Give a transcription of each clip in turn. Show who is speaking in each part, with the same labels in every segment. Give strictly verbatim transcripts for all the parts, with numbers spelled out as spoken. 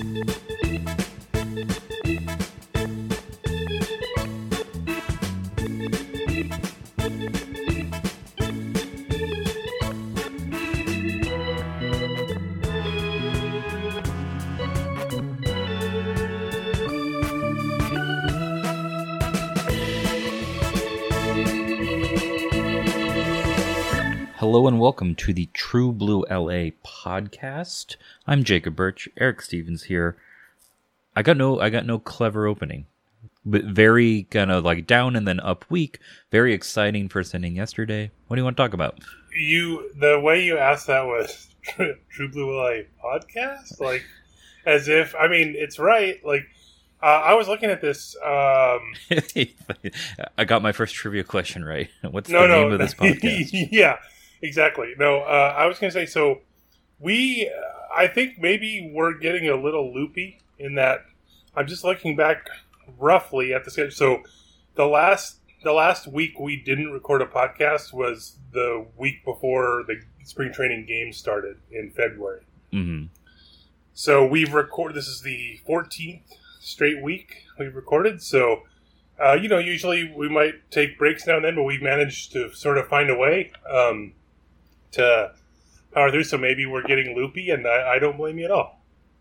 Speaker 1: Hello and welcome to the True Blue L A podcast. I'm Jacob Birch. Eric Stevens here. I got no, I got no clever opening, but very kind of like down and then up week. Very exciting first inning yesterday. What do you want to talk about?
Speaker 2: You, the way you asked that was True Blue L A podcast, like as if I mean it's right. Like uh, I was looking at this. Um,
Speaker 1: I got my first trivia question right. What's
Speaker 2: no,
Speaker 1: the
Speaker 2: no,
Speaker 1: name of this podcast?
Speaker 2: Yeah. Exactly. No, uh, I was going to say, so we, uh, I think maybe we're getting a little loopy in that I'm just looking back roughly at the schedule. So the last, the last week we didn't record a podcast was the week before the spring training games started in February.
Speaker 1: Mm-hmm.
Speaker 2: So we've recorded, this is the fourteenth straight week we've recorded. So, uh, you know, usually we might take breaks now and then, but we've managed to sort of find a way, um, to power through, so maybe we're getting loopy, and I, I don't blame you at all.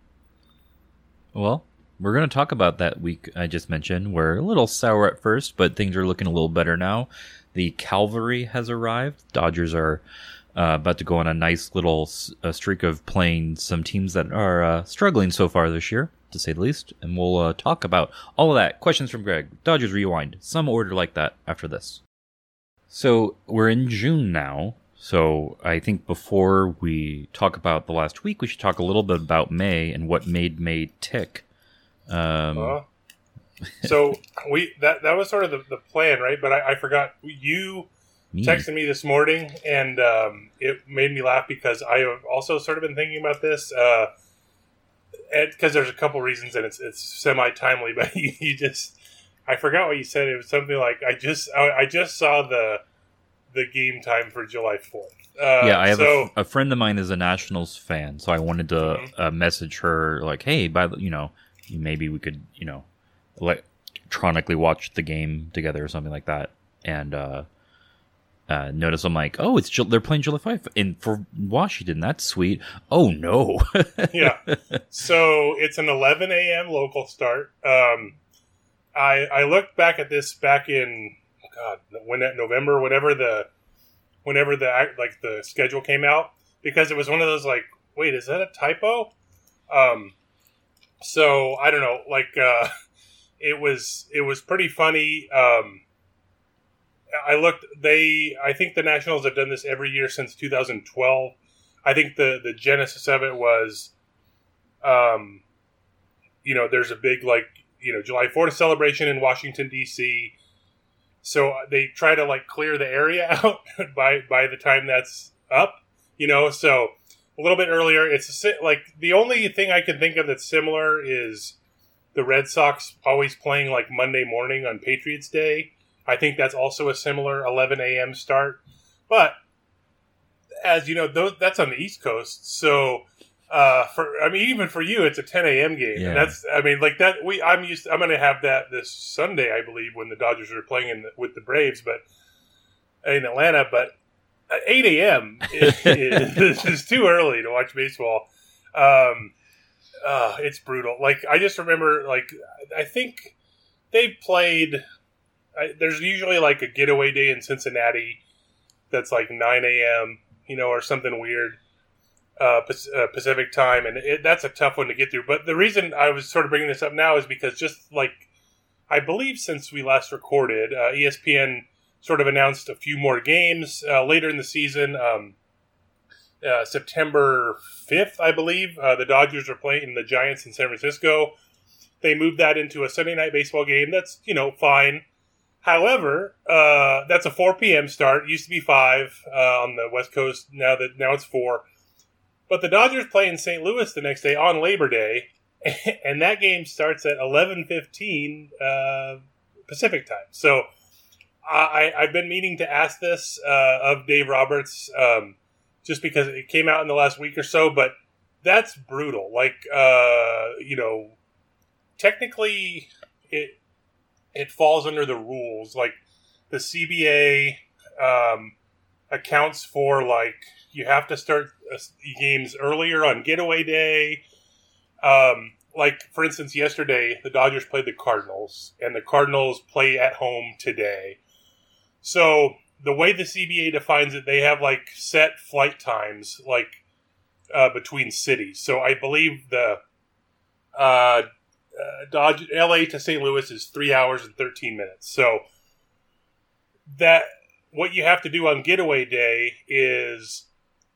Speaker 1: Well, we're going to talk about that week I just mentioned. We're a little sour at first, but things are looking a little better now. The cavalry has arrived. Dodgers are uh, about to go on a nice little uh, streak of playing some teams that are uh, struggling so far this year, to say the least. And we'll uh, talk about all of that. Questions from Greg. Dodgers Rewind. Some order like that after this. So we're in June now. So I think before we talk about the last week, we should talk a little bit about May and what made May tick. Um,
Speaker 2: uh, so we that that was sort of the, the plan, right? But I, I forgot you me. texted me this morning, and um, it made me laugh because I have also sort of been thinking about this. Uh, because there's a couple reasons, and it's it's semi timely. But you, you just I forgot what you said. It was something like I just I, I just saw the. the game time for July fourth. Uh,
Speaker 1: yeah, I have
Speaker 2: so,
Speaker 1: a, a friend of mine is a Nationals fan, so I wanted to mm-hmm. uh, message her like, "Hey, by the you know, maybe we could you know, electronically watch the game together or something like that." And uh, uh, notice I'm like, "Oh, it's they're playing July fifth and for Washington. That's sweet." Oh no.
Speaker 2: Yeah. So it's an eleven a.m. local start. Um, I I looked back at this back in. God, when that November, whatever the, whenever the like the schedule came out, because it was one of those like, wait, is that a typo? Um, so I don't know, like, uh, it was it was pretty funny. Um, I looked, they, I think the Nationals have done this every year since two thousand twelve. I think the the genesis of it was, um, you know, there's a big like, you know, July fourth celebration in Washington D C. So they try to like clear the area out by by the time that's up, you know. So a little bit earlier, it's a, like the only thing I can think of that's similar is the Red Sox always playing like Monday morning on Patriots Day. I think that's also a similar eleven a.m. start. But as you know, those, that's on the East Coast, so. Uh, for I mean, even for you, it's a ten a.m. game.
Speaker 1: Yeah.
Speaker 2: And that's I mean, like that. We I'm used. To, I'm going to have that this Sunday, I believe, when the Dodgers are playing in the, with the Braves, but in Atlanta. But at eight a.m. is, is, is too early to watch baseball. Um, uh, it's brutal. Like I just remember, like I think they played. I, there's usually like a getaway day in Cincinnati that's like nine a.m. You know, or something weird. Uh, Pacific time, and it, that's a tough one to get through. But the reason I was sort of bringing this up now is because just like I believe since we last recorded, uh, E S P N sort of announced a few more games uh, later in the season. Um, uh, September fifth, I believe, uh, the Dodgers are playing the Giants in San Francisco. They moved that into a Sunday night baseball game. That's, you know, fine. However, uh, that's a four p.m. start. It used to be five uh, on the West Coast. Now that now it's four. But the Dodgers play in Saint Louis the next day on Labor Day, and that game starts at eleven fifteen uh, Pacific time. So I, I've been meaning to ask this uh, of Dave Roberts, um, just because it came out in the last week or so. But that's brutal. Like, uh, you know, technically it it falls under the rules. Like the C B A um, accounts for like you have to start uh, games earlier on getaway day. Um, like for instance, yesterday the Dodgers played the Cardinals, and the Cardinals play at home today. So the way the C B A defines it, they have like set flight times, like uh, between cities. So I believe the uh, uh, Dodge L A to Saint Louis is three hours and thirteen minutes. So that what you have to do on getaway day is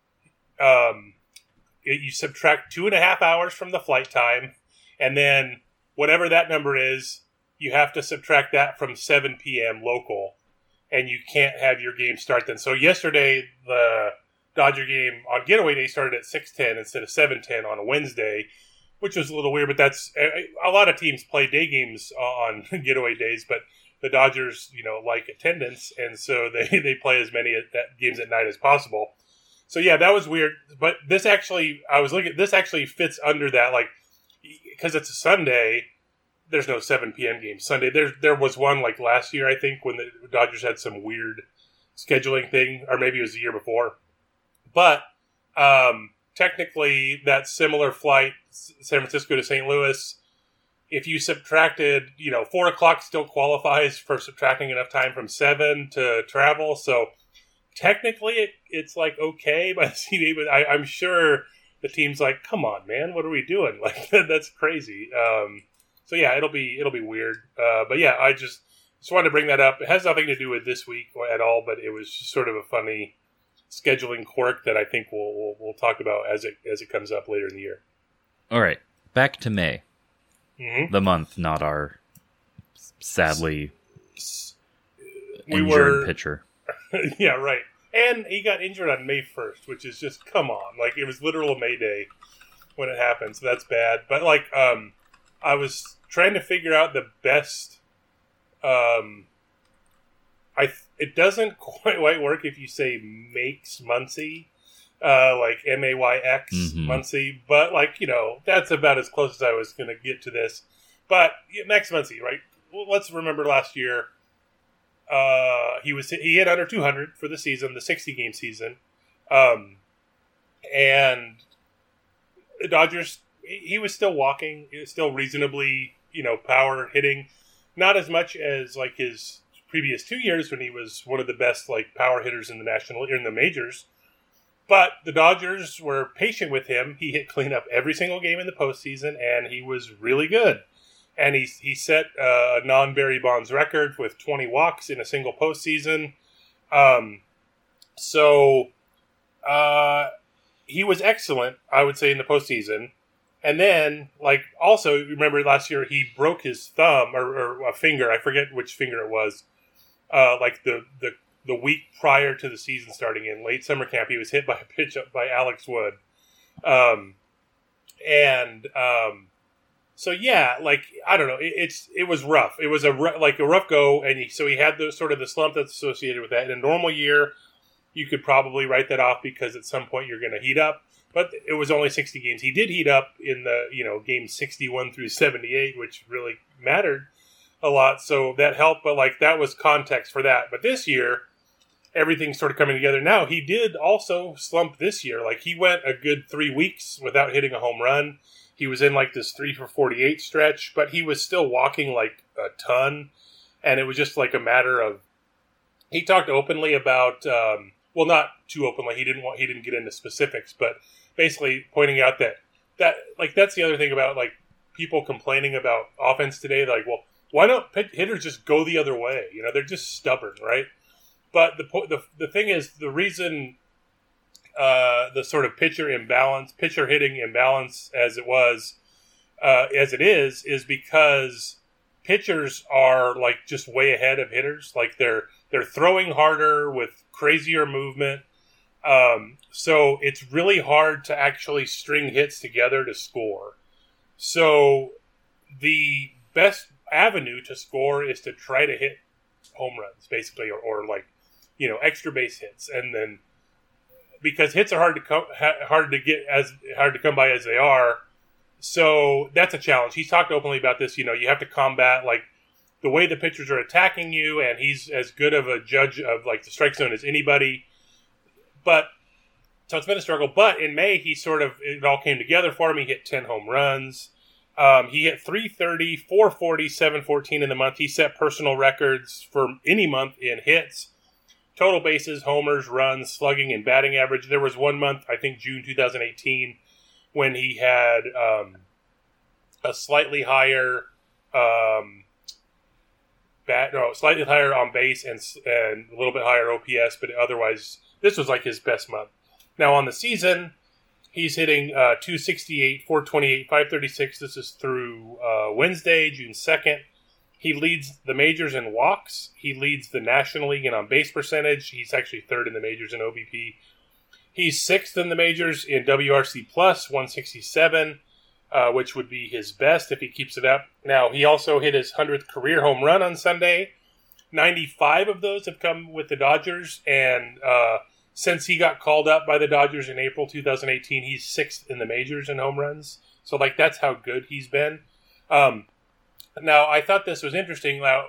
Speaker 2: um, it, you subtract two and a half hours from the flight time, and then whatever that number is, you have to subtract that from seven p.m. local. And you can't have your game start then. So yesterday, the Dodger game on getaway day started at six ten instead of seven ten on a Wednesday, which was a little weird. But that's a lot of teams play day games on getaway days, but the Dodgers, you know, like attendance, and so they, they play as many games at night as possible. So yeah, that was weird. But this actually, I was looking. This actually fits under that, like because it's a Sunday. There's no seven p.m. game Sunday. There there was one like last year, I think, when the Dodgers had some weird scheduling thing, or maybe it was the year before. But um, technically, that similar flight, San Francisco to Saint Louis, if you subtracted, you know, four o'clock still qualifies for subtracting enough time from seven to travel. So technically, it, it's like okay by the C B A, but I, I'm sure the team's like, come on, man, what are we doing? Like that's crazy. Um, So yeah, it'll be it'll be weird, uh, but yeah, I just just wanted to bring that up. It has nothing to do with this week at all, but it was just sort of a funny scheduling quirk that I think we'll we'll, we'll talk about as it as it comes up later in the year.
Speaker 1: All right, back to May,
Speaker 2: mm-hmm.
Speaker 1: the month, not our sadly
Speaker 2: we
Speaker 1: injured
Speaker 2: were,
Speaker 1: pitcher.
Speaker 2: Yeah, right. And he got injured on May first, which is just come on, like it was literal May Day when it happened, so that's bad. But like, um, I was trying to figure out the best. Um, I it doesn't quite work if you say makes Muncy, uh, like M A Y X
Speaker 1: mm-hmm.
Speaker 2: Muncy, but like you know that's about as close as I was going to get to this. But yeah, Max Muncy, right? Well, let's remember last year, uh, he was he hit under two hundred for the season, the sixty game season, um, and the Dodgers. He was still walking, he was still reasonably, you know, power hitting. Not as much as like his previous two years when he was one of the best like power hitters in the national in the majors. But the Dodgers were patient with him. He hit cleanup every single game in the postseason, and he was really good. And he he set uh, a non-Barry Bonds record with twenty walks in a single postseason. Um, so uh, he was excellent, I would say, in the postseason. And then, like, also, remember last year he broke his thumb or, or a finger. I forget which finger it was. Uh, like the, the the week prior to the season starting in late summer camp, he was hit by a pitch up by Alex Wood. Um, and um, so yeah, like I don't know, it, it's it was rough. It was a like a rough go, and he, so he had the sort of the slump that's associated with that. In a normal year, you could probably write that off because at some point you're going to heat up. But it was only sixty games. He did heat up in the, you know, games sixty-one through seventy-eight, which really mattered a lot. So that helped. But, like, that was context for that. But this year, everything's sort of coming together. Now, he did also slump this year. Like, he went a good three weeks without hitting a home run. He was in, like, this three for forty-eight stretch. But he was still walking, like, a ton. And it was just, like, a matter of... He talked openly about... Um, well, not too openly. He didn't want. He didn't get into specifics, but basically pointing out that that like that's the other thing about like people complaining about offense today. Like, well, why don't hitters just go the other way? You know, they're just stubborn, right? But the the the thing is, the reason uh, the sort of pitcher imbalance, pitcher hitting imbalance, as it was, uh, as it is, is because pitchers are like just way ahead of hitters. Like they're they're throwing harder with crazier movement. Um, so it's really hard to actually string hits together to score. So the best avenue to score is to try to hit home runs, basically, or, or like, you know, extra base hits. And then because hits are hard to come, hard to get as hard to come by as they are. So that's a challenge. He's talked openly about this. You know, you have to combat like the way the pitchers are attacking you, and he's as good of a judge of like the strike zone as anybody. But so it's been a struggle. But in May, he sort of it all came together for him. He hit ten home runs. Um, he hit three thirty, four forty, seven fourteen in the month. He set personal records for any month in hits, total bases, homers, runs, slugging, and batting average. There was one month, I think June twenty eighteen, when he had um, a slightly higher um, bat, no, slightly higher on base and and a little bit higher O P S, but otherwise this was like his best month. Now on the season, he's hitting uh, two sixty-eight, four twenty-eight, five thirty-six. This is through uh, Wednesday, June second. He leads the majors in walks. He leads the National League in on-base percentage. He's actually third in the majors in O B P. He's sixth in the majors in W R C plus, one sixty-seven, uh, which would be his best if he keeps it up. Now, he also hit his hundredth career home run on Sunday. ninety-five of those have come with the Dodgers, and uh, since he got called up by the Dodgers in April twenty eighteen, he's sixth in the majors in home runs. So, like, that's how good he's been. Um, now, I thought this was interesting. Now,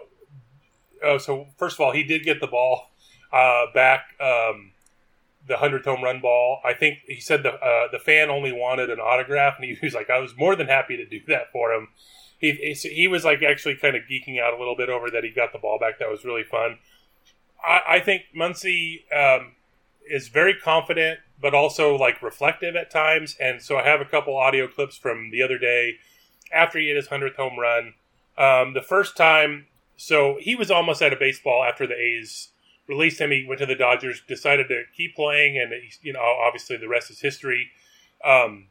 Speaker 2: oh, so first of all, he did get the ball uh, back, um, the hundredth home run ball. I think he said the uh, the fan only wanted an autograph, and he was like, I was more than happy to do that for him. He he was like actually kind of geeking out a little bit over that he got the ball back. That was really fun. I, I think Muncy um, is very confident, but also like reflective at times. And so I have a couple audio clips from the other day after he hit his hundredth home run. Um, the first time, so he was almost out of baseball after the A's released him. He went to the Dodgers, decided to keep playing, and you know obviously the rest is history. Um,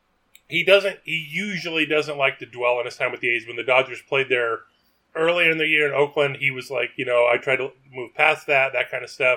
Speaker 2: he doesn't. He usually doesn't like to dwell on his time with the A's. When the Dodgers played there earlier in the year in Oakland, he was like, you know, I tried to move past that, that kind of stuff.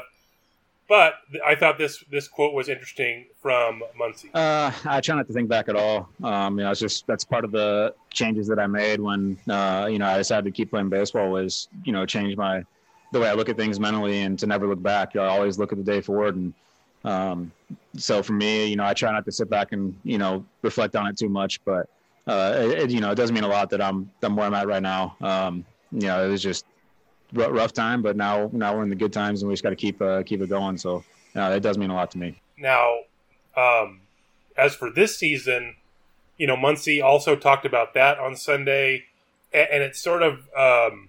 Speaker 2: But I thought this this quote was interesting from Muncy.
Speaker 3: Uh, I try not to think back at all. Um, you know, it's just that's part of the changes that I made when uh, you know I decided to keep playing baseball. Was you know change my the way I look at things mentally and to never look back. You know, I always look at the day forward. And um, so for me, you know, I try not to sit back and you know reflect on it too much. But uh, it, you know, it does mean a lot that I'm I'm where I'm at right now. Um, you know, it was just rough time, but now now we're in the good times, and we just got to keep uh, keep it going. So uh, it does mean a lot to me.
Speaker 2: Now, um, as for this season, you know, Muncy also talked about that on Sunday, and, and it sort of um,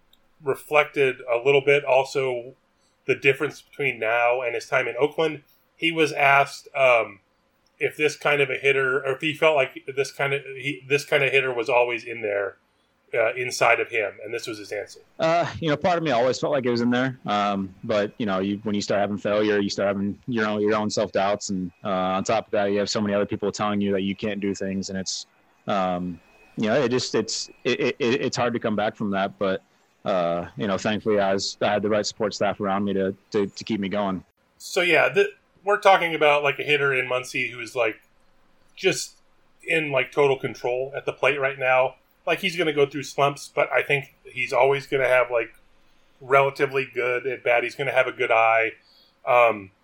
Speaker 2: reflected a little bit also the difference between now and his time in Oakland. He was asked um, if this kind of a hitter, or if he felt like this kind of he, this kind of hitter was always in there. Uh, inside of him, and this was his answer.
Speaker 3: Uh, you know, part of me always felt like it was in there, um, but you know, you, when you start having failure, you start having your own your own self doubts, and uh, on top of that, you have so many other people telling you that you can't do things, and it's, um, you know, it just it's it, it, it's hard to come back from that. But uh, you know, thankfully, I was I had the right support staff around me to to, to keep me going.
Speaker 2: So yeah, the, we're talking about like a hitter in Muncy who is like just in like total control at the plate right now. Like, he's going to go through slumps, but I think he's always going to have, like, relatively good at bat. He's going to have a good eye. Um,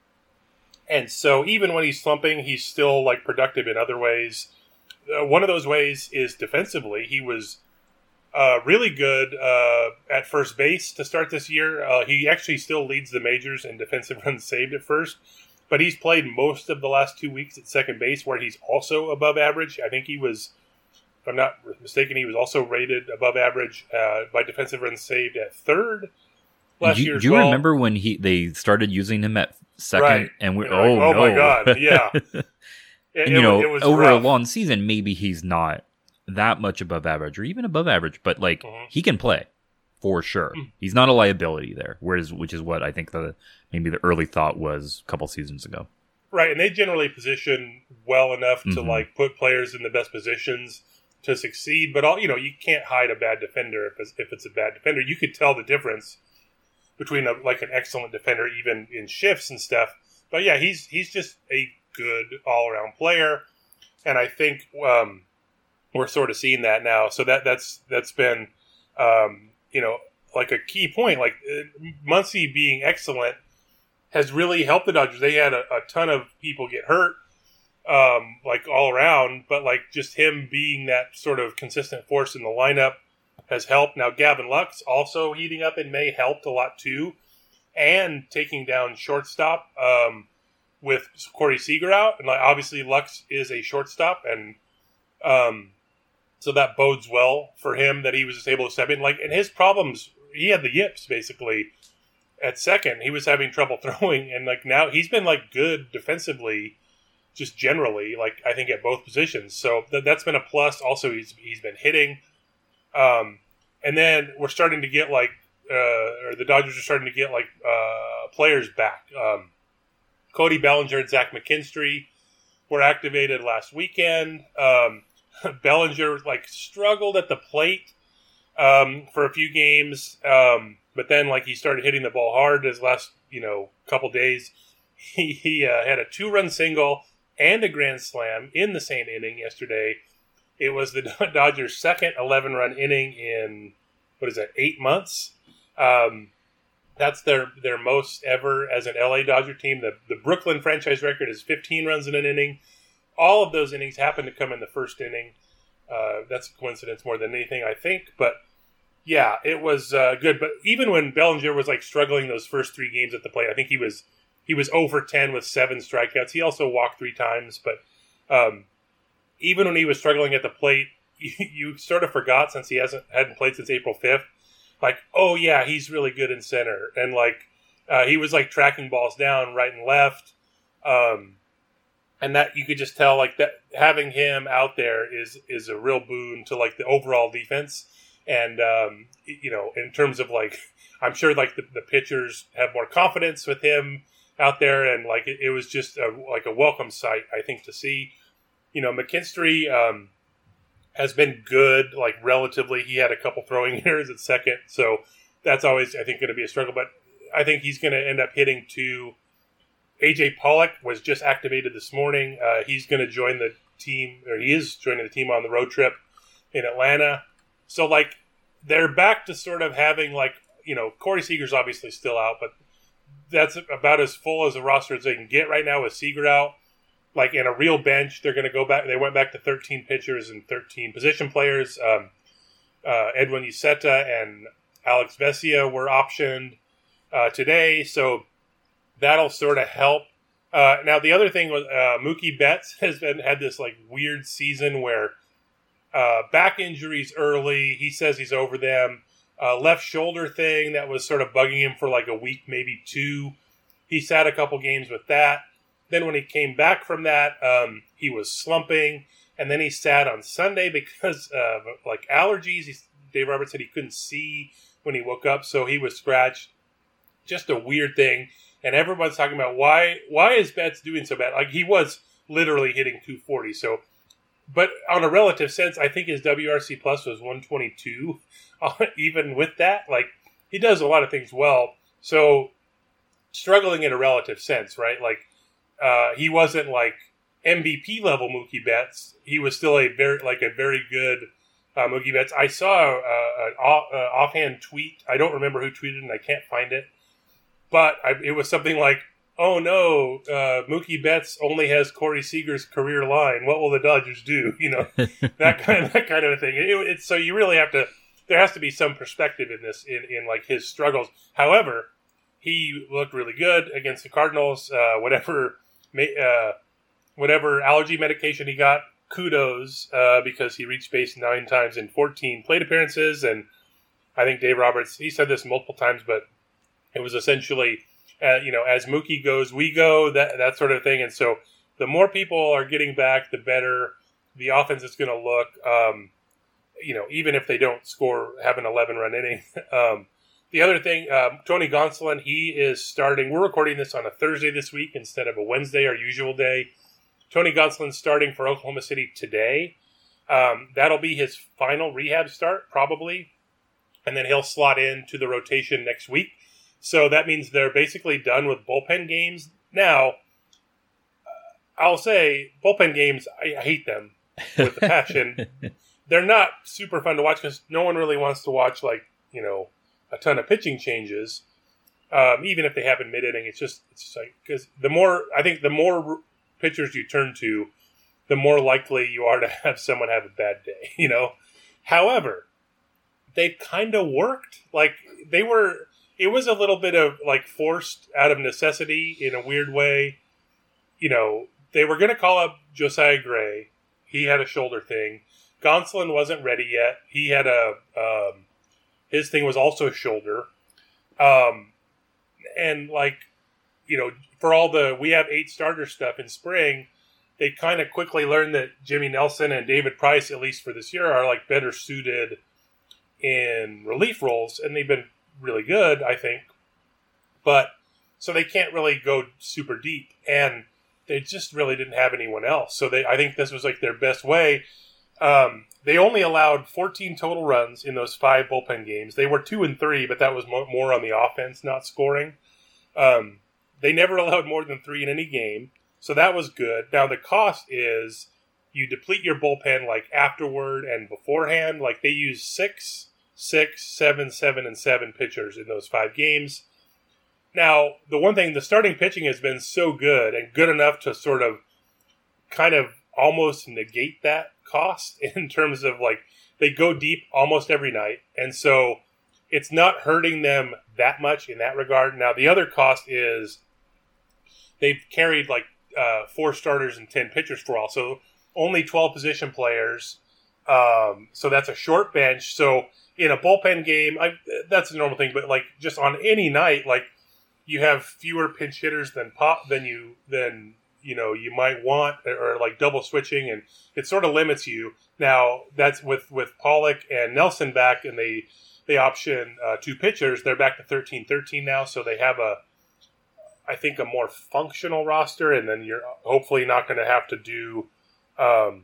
Speaker 2: and so even when he's slumping, he's still, like, productive in other ways. Uh, one of those ways is defensively. He was uh, really good uh, at first base to start this year. Uh, he actually still leads the majors in defensive runs saved at first. But he's played most of the last two weeks at second base, where he's also above average. I think he was... If I'm not mistaken, he was also rated above average uh, by defensive runs saved at third last
Speaker 1: do you,
Speaker 2: year as
Speaker 1: Do you
Speaker 2: well.
Speaker 1: remember when he they started using him at second?
Speaker 2: Right.
Speaker 1: And we're,
Speaker 2: Like,
Speaker 1: oh,
Speaker 2: oh
Speaker 1: no.
Speaker 2: my God, yeah.
Speaker 1: and,
Speaker 2: it,
Speaker 1: you
Speaker 2: it,
Speaker 1: know,
Speaker 2: it was
Speaker 1: over
Speaker 2: rough.
Speaker 1: a long season, maybe he's not that much above average or even above average, but like
Speaker 2: Mm-hmm.
Speaker 1: he can play for sure. Mm-hmm. He's not a liability there, whereas which is what I think the maybe the early thought was a couple seasons ago.
Speaker 2: Right, and they generally position well enough to
Speaker 1: Mm-hmm.
Speaker 2: like put players in the best positions to succeed, but all you know, you can't hide a bad defender if it's, if it's a bad defender. You could tell the difference between a, like an excellent defender, even in shifts and stuff. But yeah, he's he's just a good all around player, and I think um, we're sort of seeing that now. So that that's that's been um, you know like a key point. Like uh, Muncy being excellent has really helped the Dodgers. They had a, a ton of people get hurt, um, like all around, but like just him being that sort of consistent force in the lineup has helped. Now Gavin Lux also heating up in May helped a lot too, and taking down shortstop um, with Corey Seager out, and like obviously Lux is a shortstop, and um, so that bodes well for him that he was just able to step in. Like, and his problems, he had the yips basically at second. He was having trouble throwing, and like now he's been like good defensively, just generally. Like I think at both positions, so th- that's been a plus. Also, he's he's been hitting, um, and then we're starting to get like, uh, or the Dodgers are starting to get like uh, players back. Um, Cody Bellinger and Zach McKinstry were activated last weekend. Um, Bellinger like struggled at the plate um, for a few games, um, but then like he started hitting the ball hard his last you know couple days. He, he uh, had a two-run single and a grand slam in the same inning yesterday. It was the Dodgers' second eleven-run inning in what is that eight months. Um, That's their, their most ever as an L A Dodger team. The the Brooklyn franchise record is fifteen runs in an inning. All of those innings happen to come in the first inning. Uh, that's a coincidence more than anything, I think. But, yeah, it was uh, good. But even when Bellinger was, like, struggling those first three games at the plate, I think he was he was over ten with seven strikeouts. He also walked three times. But um, even when he was struggling at the plate, you, you sort of forgot, since he hasn't hadn't played since April fifth, like, oh, yeah, he's really good in center. And, like, uh, he was, like, tracking balls down right and left. Um, and that you could just tell, like, that having him out there is is a real boon to, like, the overall defense. And, um, you know, in terms of, like, I'm sure, like, the, the pitchers have more confidence with him out there. And, like, it, it was just, a, like, a welcome sight, I think, to see. You know, McKinstry um, has been good, like, relatively. He had a couple throwing errors at second. So that's always, I think, going to be a struggle. But I think he's going to end up hitting to A J Pollock was just activated this morning. Uh, he's going to join the team, or he is joining the team on the road trip in Atlanta. So, like, they're back to sort of having, like, you know, Corey Seager's obviously still out, but that's about as full as a roster as they can get right now with Seager out. Like, in a real bench, they're going to go back. They went back to thirteen pitchers and thirteen position players. Um, uh, Edwin Uceta and Alex Vesia were optioned uh, today, so that'll sort of help. Uh, now, the other thing was uh, Mookie Betts has been had this like weird season where uh, back injuries early. He says he's over them. Uh, left shoulder thing that was sort of bugging him for like a week, maybe two. He sat a couple games with that. Then when he came back from that, um, he was slumping. And then he sat on Sunday because of like allergies. He, Dave Roberts said he couldn't see when he woke up, so he was scratched. Just a weird thing. And everyone's talking about why why is Betts doing so bad? Like, he was literally hitting two forty. So, but on a relative sense, I think his W R C plus was one twenty-two. Even with that, like, he does a lot of things well. So, struggling in a relative sense, right? Like, uh, he wasn't like M V P level Mookie Betts. He was still a very like a very good uh, Mookie Betts. I saw uh, an off, uh, offhand tweet. I don't remember who tweeted, and I can't find it. But I, it was something like, "Oh no, uh, Mookie Betts only has Corey Seager's career line. What will the Dodgers do?" You know, that kind of, that kind of thing. It, it's so you really have to. There has to be some perspective in this, in, in like his struggles. However, he looked really good against the Cardinals. Uh, whatever, uh, whatever allergy medication he got, kudos, uh, because he reached base nine times in fourteen plate appearances. And I think Dave Roberts, he said this multiple times, but it was essentially, uh, you know, as Mookie goes, we go, that that sort of thing. And so the more people are getting back, the better the offense is going to look. Um, you know, even if they don't score, have an eleven-run inning. um, the other thing, um, Tony Gonsolin, he is starting. We're recording this on a Thursday this week instead of a Wednesday, our usual day. Tony Gonsolin's starting for Oklahoma City today. Um, that'll be his final rehab start, probably. And then he'll slot into the rotation next week. So that means they're basically done with bullpen games. Now, uh, I'll say bullpen games, I, I hate them with a passion. They're not super fun to watch because no one really wants to watch, like, you know, a ton of pitching changes. Um, even if they happen mid inning, it's just it's just like because the more I think the more pitchers you turn to, the more likely you are to have someone have a bad day. You know. However, they kind of worked. Like they were. It was a little bit of like forced out of necessity in a weird way. You know, they were going to call up Josiah Gray. He had a shoulder thing. Gonsolin wasn't ready yet. He had a um, his thing was also shoulder. Um, and like, you know, for all the we have eight starter stuff in spring, they kind of quickly learned that Jimmy Nelson and David Price, at least for this year, are like better suited in relief roles, and they've been really good, I think. But so they can't really go super deep, and they just really didn't have anyone else. So they, I think this was like their best way. Um, they only allowed fourteen total runs in those five bullpen games. They were two and three, but that was more, more on the offense, not scoring. Um, they never allowed more than three in any game, so that was good. Now the cost is you deplete your bullpen like afterward and beforehand. Like they used six. Six, seven, seven, and seven pitchers in those five games. Now, the one thing, the starting pitching has been so good and good enough to sort of kind of almost negate that cost in terms of like they go deep almost every night. And so it's not hurting them that much in that regard. Now, the other cost is they've carried like uh, four starters and ten pitchers for all. So only twelve position players. Um, so that's a short bench. So in a bullpen game, I, that's a normal thing, but like just on any night, like you have fewer pinch hitters than pop than you than you know you might want, or, or like double switching, and it sort of limits you. Now that's with with Pollock and Nelson back, and they they option uh, two pitchers. They're back to thirteen thirteen now, so they have a I think a more functional roster, and then you're hopefully not going to have to do um,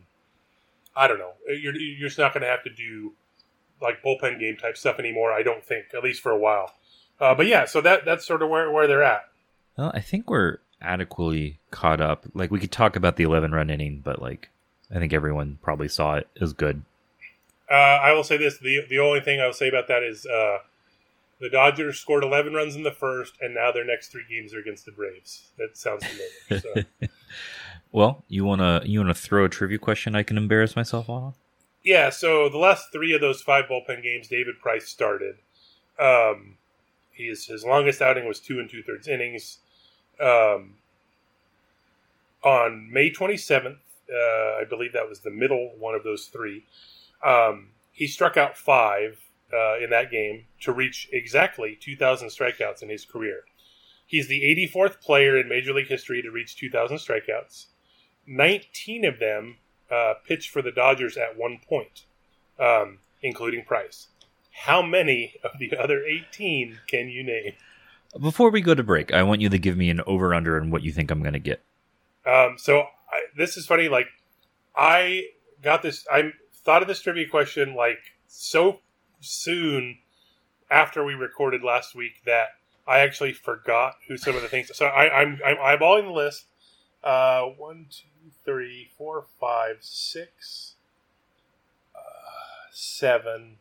Speaker 2: I don't know you're you're just not going to have to do like bullpen game type stuff anymore, I don't think, at least for a while. Uh, but yeah, so that that's sort of where, where they're at.
Speaker 1: Well, I think we're adequately caught up. Like, we could talk about the eleven-run inning, but, like, I think everyone probably saw it as good.
Speaker 2: Uh, I will say this. The the only thing I will say about that is uh, the Dodgers scored eleven runs in the first, and now their next three games are against the Braves. That sounds familiar. So.
Speaker 1: Well, you want to you wanna throw a trivia question I can embarrass myself on?
Speaker 2: Yeah, so the last three of those five bullpen games, David Price started. Um, his his longest outing was two and two thirds innings. Um, on May twenty seventh, uh, I believe that was the middle one of those three. Um, he struck out five uh, in that game to reach exactly two thousand strikeouts in his career. He's the eighty-fourth player in Major League history to reach two thousand strikeouts. nineteen of them Uh, pitched for the Dodgers at one point, um, including Price. How many of the other eighteen can you name?
Speaker 1: Before we go to break, I want you to give me an over-under on what you think I'm going to get.
Speaker 2: Um, so I, this is funny. Like, I got this. I thought of this trivia question like so soon after we recorded last week that I actually forgot who some of the things. So I, I'm I'm eyeballing the list. Uh, one, two, three, four, five, six, uh, seven,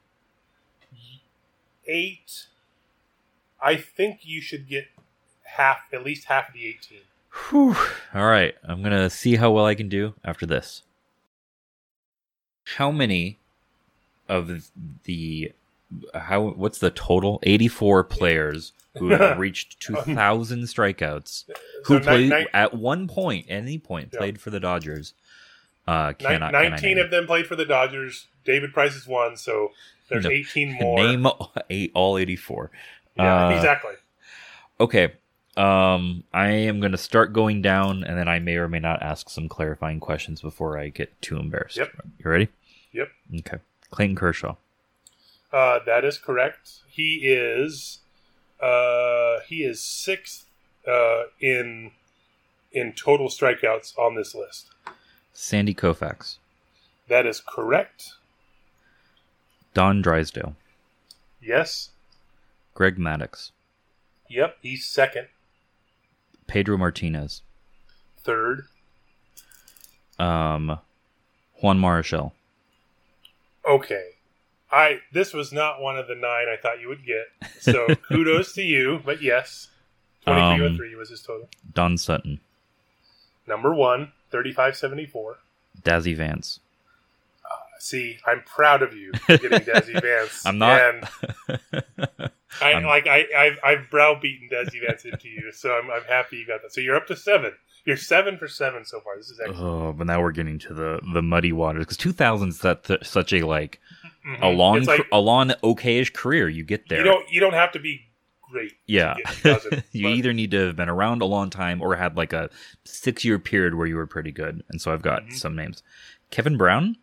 Speaker 2: eight. I think you should get half, at least half of the eighteen.
Speaker 1: Whew. All right, I'm gonna see how well I can do after this. How many of the how? What's the total? eighty-four players who have reached two thousand strikeouts, who
Speaker 2: so
Speaker 1: played
Speaker 2: ni- ni-
Speaker 1: at one point, any point,
Speaker 2: Yeah.
Speaker 1: played for the Dodgers. Uh,
Speaker 2: Ni-
Speaker 1: cannot, can I
Speaker 2: nineteen
Speaker 1: name?
Speaker 2: of them played for the Dodgers. David Price is one, so there's
Speaker 1: No.
Speaker 2: eighteen more.
Speaker 1: Name eight, all eighty-four.
Speaker 2: Yeah,
Speaker 1: Uh,
Speaker 2: exactly.
Speaker 1: Okay. Um, I am going to start going down, and then I may or may not ask some clarifying questions before I get too embarrassed.
Speaker 2: Yep.
Speaker 1: You ready?
Speaker 2: Yep.
Speaker 1: Okay. Clayton Kershaw.
Speaker 2: Uh, that is correct. He is uh, he is sixth uh, in in total strikeouts on this list.
Speaker 1: Sandy Koufax.
Speaker 2: That is correct.
Speaker 1: Don Drysdale.
Speaker 2: Yes.
Speaker 1: Greg Maddux.
Speaker 2: Yep. He's second.
Speaker 1: Pedro Martinez.
Speaker 2: Third.
Speaker 1: Um, Juan Marichal.
Speaker 2: Okay. I this was not one of the nine I thought you would get. So kudos to you. But yes, twenty-three oh three um, was his total.
Speaker 1: Don Sutton.
Speaker 2: Number one, thirty-five seventy-four.
Speaker 1: Dazzy Vance.
Speaker 2: Uh, see, I'm proud of you for getting Dazzy Vance.
Speaker 1: I'm not.
Speaker 2: And I I'm... like I I've, I've browbeaten Dazzy Vance into you, so I'm I'm happy you got that. So you're up to seven. You're seven for seven so far. This is excellent.
Speaker 1: Oh, but now we're getting to the, the muddy waters because two thousands that th- such a like
Speaker 2: mm-hmm.
Speaker 1: a long
Speaker 2: like,
Speaker 1: a long okayish career. You get there.
Speaker 2: You don't you don't have to be great.
Speaker 1: Yeah,
Speaker 2: dozen,
Speaker 1: you either need to have been around a long time or had like a six year period where you were pretty good. And so I've got mm-hmm. some names. Kevin Brown.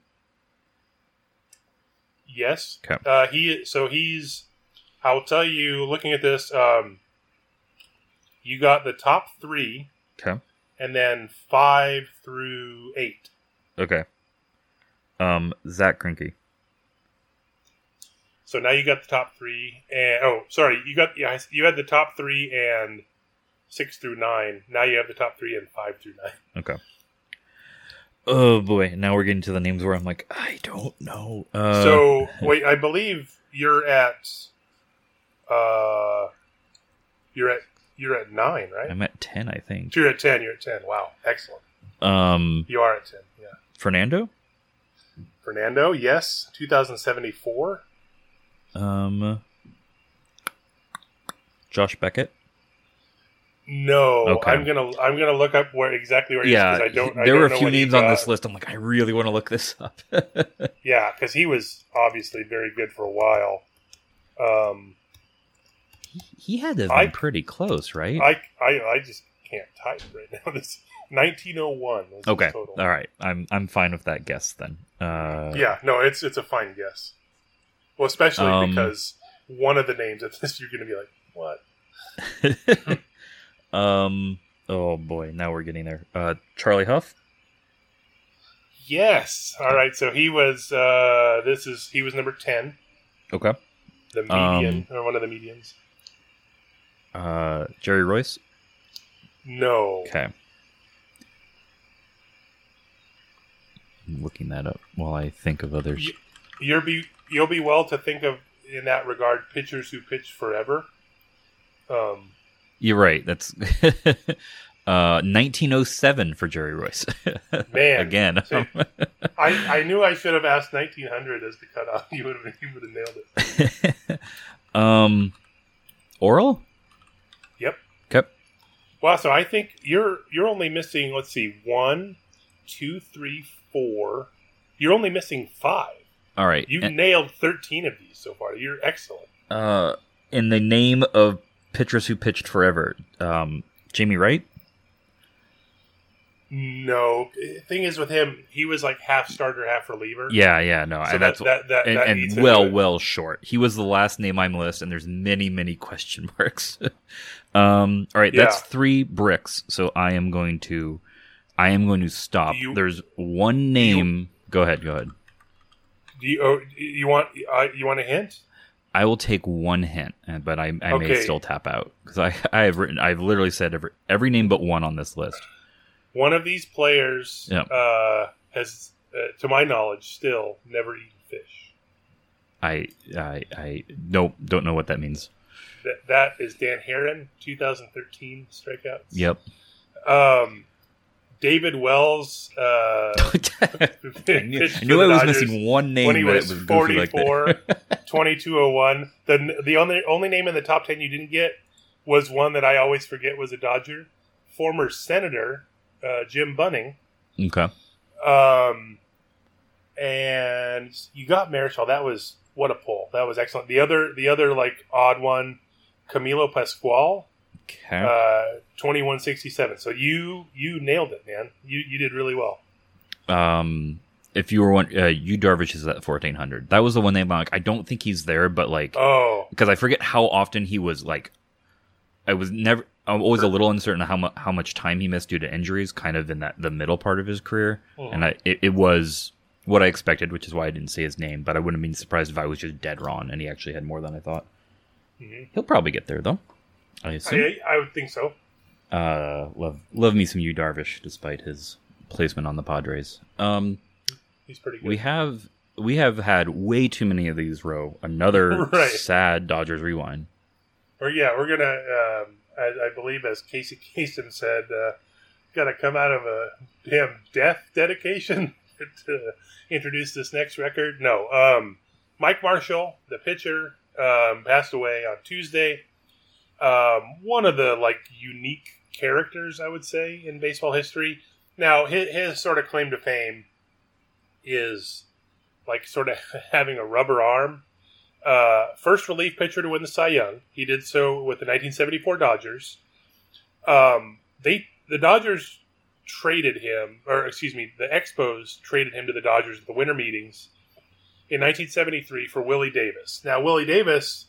Speaker 2: Yes.
Speaker 1: Okay.
Speaker 2: Uh, he so he's. I'll tell you. Looking at this, um, you got the top three.
Speaker 1: Okay.
Speaker 2: And then five through eight.
Speaker 1: Okay. Um, Zach Greinke.
Speaker 2: So now you got the top three, and oh, sorry, you got yeah, you had the top three and six through nine. Now you have the top three and five through nine.
Speaker 1: Okay. Oh boy, now we're getting to the names where I'm like, I don't know. Uh,
Speaker 2: so wait, I believe you're at, uh, you're at. You're at nine, right?
Speaker 1: I'm at ten, I think.
Speaker 2: You're at ten. You're at ten. Wow, excellent.
Speaker 1: Um,
Speaker 2: you are at ten. Yeah.
Speaker 1: Fernando.
Speaker 2: Fernando, yes, two thousand seventy-four.
Speaker 1: Um, Josh Beckett.
Speaker 2: No,
Speaker 1: okay.
Speaker 2: I'm gonna I'm gonna look up where exactly where he
Speaker 1: yeah,
Speaker 2: is because I don't.
Speaker 1: There
Speaker 2: I don't
Speaker 1: were a
Speaker 2: know
Speaker 1: few
Speaker 2: what
Speaker 1: names on this list. I'm like, I really want to look this up.
Speaker 2: Yeah, because he was obviously very good for a while. Um.
Speaker 1: He had to have been I, pretty close, right?
Speaker 2: I, I I just can't type right now. This nineteen oh one.
Speaker 1: Okay, all right. I'm I'm fine with that guess then. Uh,
Speaker 2: yeah, no, it's it's a fine guess. Well, especially um, because one of the names of this, you're going to be like, what?
Speaker 1: um. Oh boy, now we're getting there. Uh, Charlie Huff.
Speaker 2: Yes. All right. So he was. Uh, this is he was number ten.
Speaker 1: Okay.
Speaker 2: The median um, or one of the medians.
Speaker 1: Uh, Jerry Royce?
Speaker 2: No.
Speaker 1: Okay. I'm looking that up while I think of others.
Speaker 2: You, you'll be you'll be well to think of in that regard pitchers who pitch forever. Um,
Speaker 1: You're right. That's uh, nineteen oh seven for Jerry Royce.
Speaker 2: Man,
Speaker 1: again.
Speaker 2: So I I knew I should have asked nineteen hundred as the cutoff. You would have you would have nailed
Speaker 1: it. um, Oral.
Speaker 2: Yep.
Speaker 1: Okay.
Speaker 2: Wow, so I think you're you're only missing, let's see, one, two, three, four. You're only missing five.
Speaker 1: All right.
Speaker 2: You've
Speaker 1: and,
Speaker 2: nailed thirteen of these so far. You're excellent.
Speaker 1: Uh, in the name of pitchers who pitched forever, um, Jamie Wright?
Speaker 2: No. The thing is with him, he was like half starter, half reliever.
Speaker 1: Yeah, yeah, no.
Speaker 2: So
Speaker 1: that's
Speaker 2: that, that, that,
Speaker 1: and,
Speaker 2: that
Speaker 1: and well, well short. He was the last name on my list, and there's many, many question marks. um, all right,
Speaker 2: yeah.
Speaker 1: That's three bricks. So I am going to, I am going to stop.
Speaker 2: You,
Speaker 1: there's one name. You, go ahead. Go ahead.
Speaker 2: Do you oh, you want uh, you want a hint?
Speaker 1: I will take one hint, but I, I
Speaker 2: okay.
Speaker 1: may still tap out because I I have written I've literally said every every name but one on this list.
Speaker 2: One of these players
Speaker 1: yep.
Speaker 2: uh, has, uh, to my knowledge, still never eaten fish.
Speaker 1: I I I nope, don't know what that means.
Speaker 2: That that is Dan Herron, twenty thirteen strikeouts.
Speaker 1: Yep.
Speaker 2: Um, David Wells. Uh,
Speaker 1: I knew, I, knew I was missing one name
Speaker 2: when he was,
Speaker 1: was
Speaker 2: forty-four,
Speaker 1: like
Speaker 2: twenty-two oh one. The the only only name in the top ten you didn't get was one that I always forget was a Dodger, former Senator. Uh, Jim Bunning.
Speaker 1: Okay.
Speaker 2: Um, and you got Marichal. That was what a pull. That was excellent. The other, the other like odd one, Camilo Pascual.
Speaker 1: Okay.
Speaker 2: Uh, twenty-one sixty-seven. So you you nailed it, man. You you did really well.
Speaker 1: Um, if you were one, uh, you Darvish is at fourteen hundred. That was the one name. Like I don't think he's there, but like
Speaker 2: oh,
Speaker 1: because I forget how often he was like. I was never. I'm always a little uncertain how much how much time he missed due to injuries, kind of in that the middle part of his career, mm-hmm. and I it, it was what I expected, which is why I didn't say his name. But I wouldn't have been surprised if I was just dead wrong and he actually had more than I thought. Mm-hmm. He'll probably get there though. I assume.
Speaker 2: I, I would think so.
Speaker 1: Uh, love love me some Yu Darvish, despite his placement on the Padres. Um,
Speaker 2: he's pretty good.
Speaker 1: We have we have had way too many of these, Ro. Another
Speaker 2: right.
Speaker 1: sad Dodgers rewind.
Speaker 2: Or yeah, we're gonna. Um, I, I believe, as Casey Kasem said, uh, gotta come out of a damn death dedication to introduce this next record. No, um, Mike Marshall, the pitcher, um, passed away on Tuesday. Um, one of the like unique characters, I would say, in baseball history. Now, his, his sort of claim to fame is like sort of having a rubber arm. Uh, first relief pitcher to win the Cy Young. He did so with the nineteen seventy-four Dodgers. Um, they the Dodgers traded him, or excuse me, the Expos traded him to the Dodgers at the winter meetings in nineteen seventy-three for Willie Davis. Now, Willie Davis,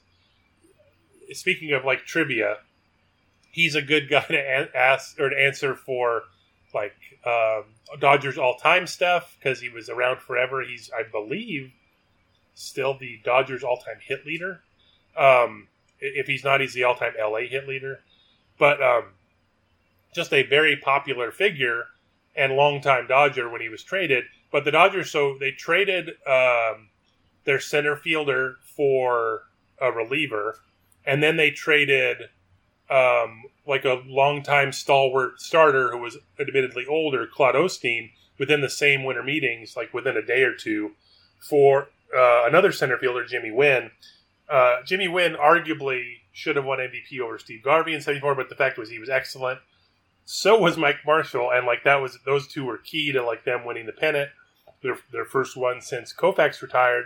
Speaker 2: speaking of like trivia, he's a good guy to ask or to answer for like um, Dodgers all-time stuff because he was around forever. He's, I believe, still the Dodgers all-time hit leader. Um, if he's not, he's the all-time L A hit leader. But um, just a very popular figure and longtime Dodger when he was traded. But the Dodgers, so they traded um, their center fielder for a reliever, and then they traded um, like a longtime stalwart starter who was admittedly older, Claude Osteen, within the same winter meetings, like within a day or two, for uh, another center fielder, Jimmy Wynn. Uh, Jimmy Wynn arguably should have won M V P over Steve Garvey in seventy-four, but the fact was he was excellent. So was Mike Marshall, and like that was those two were key to like them winning the pennant, their their first one since Koufax retired.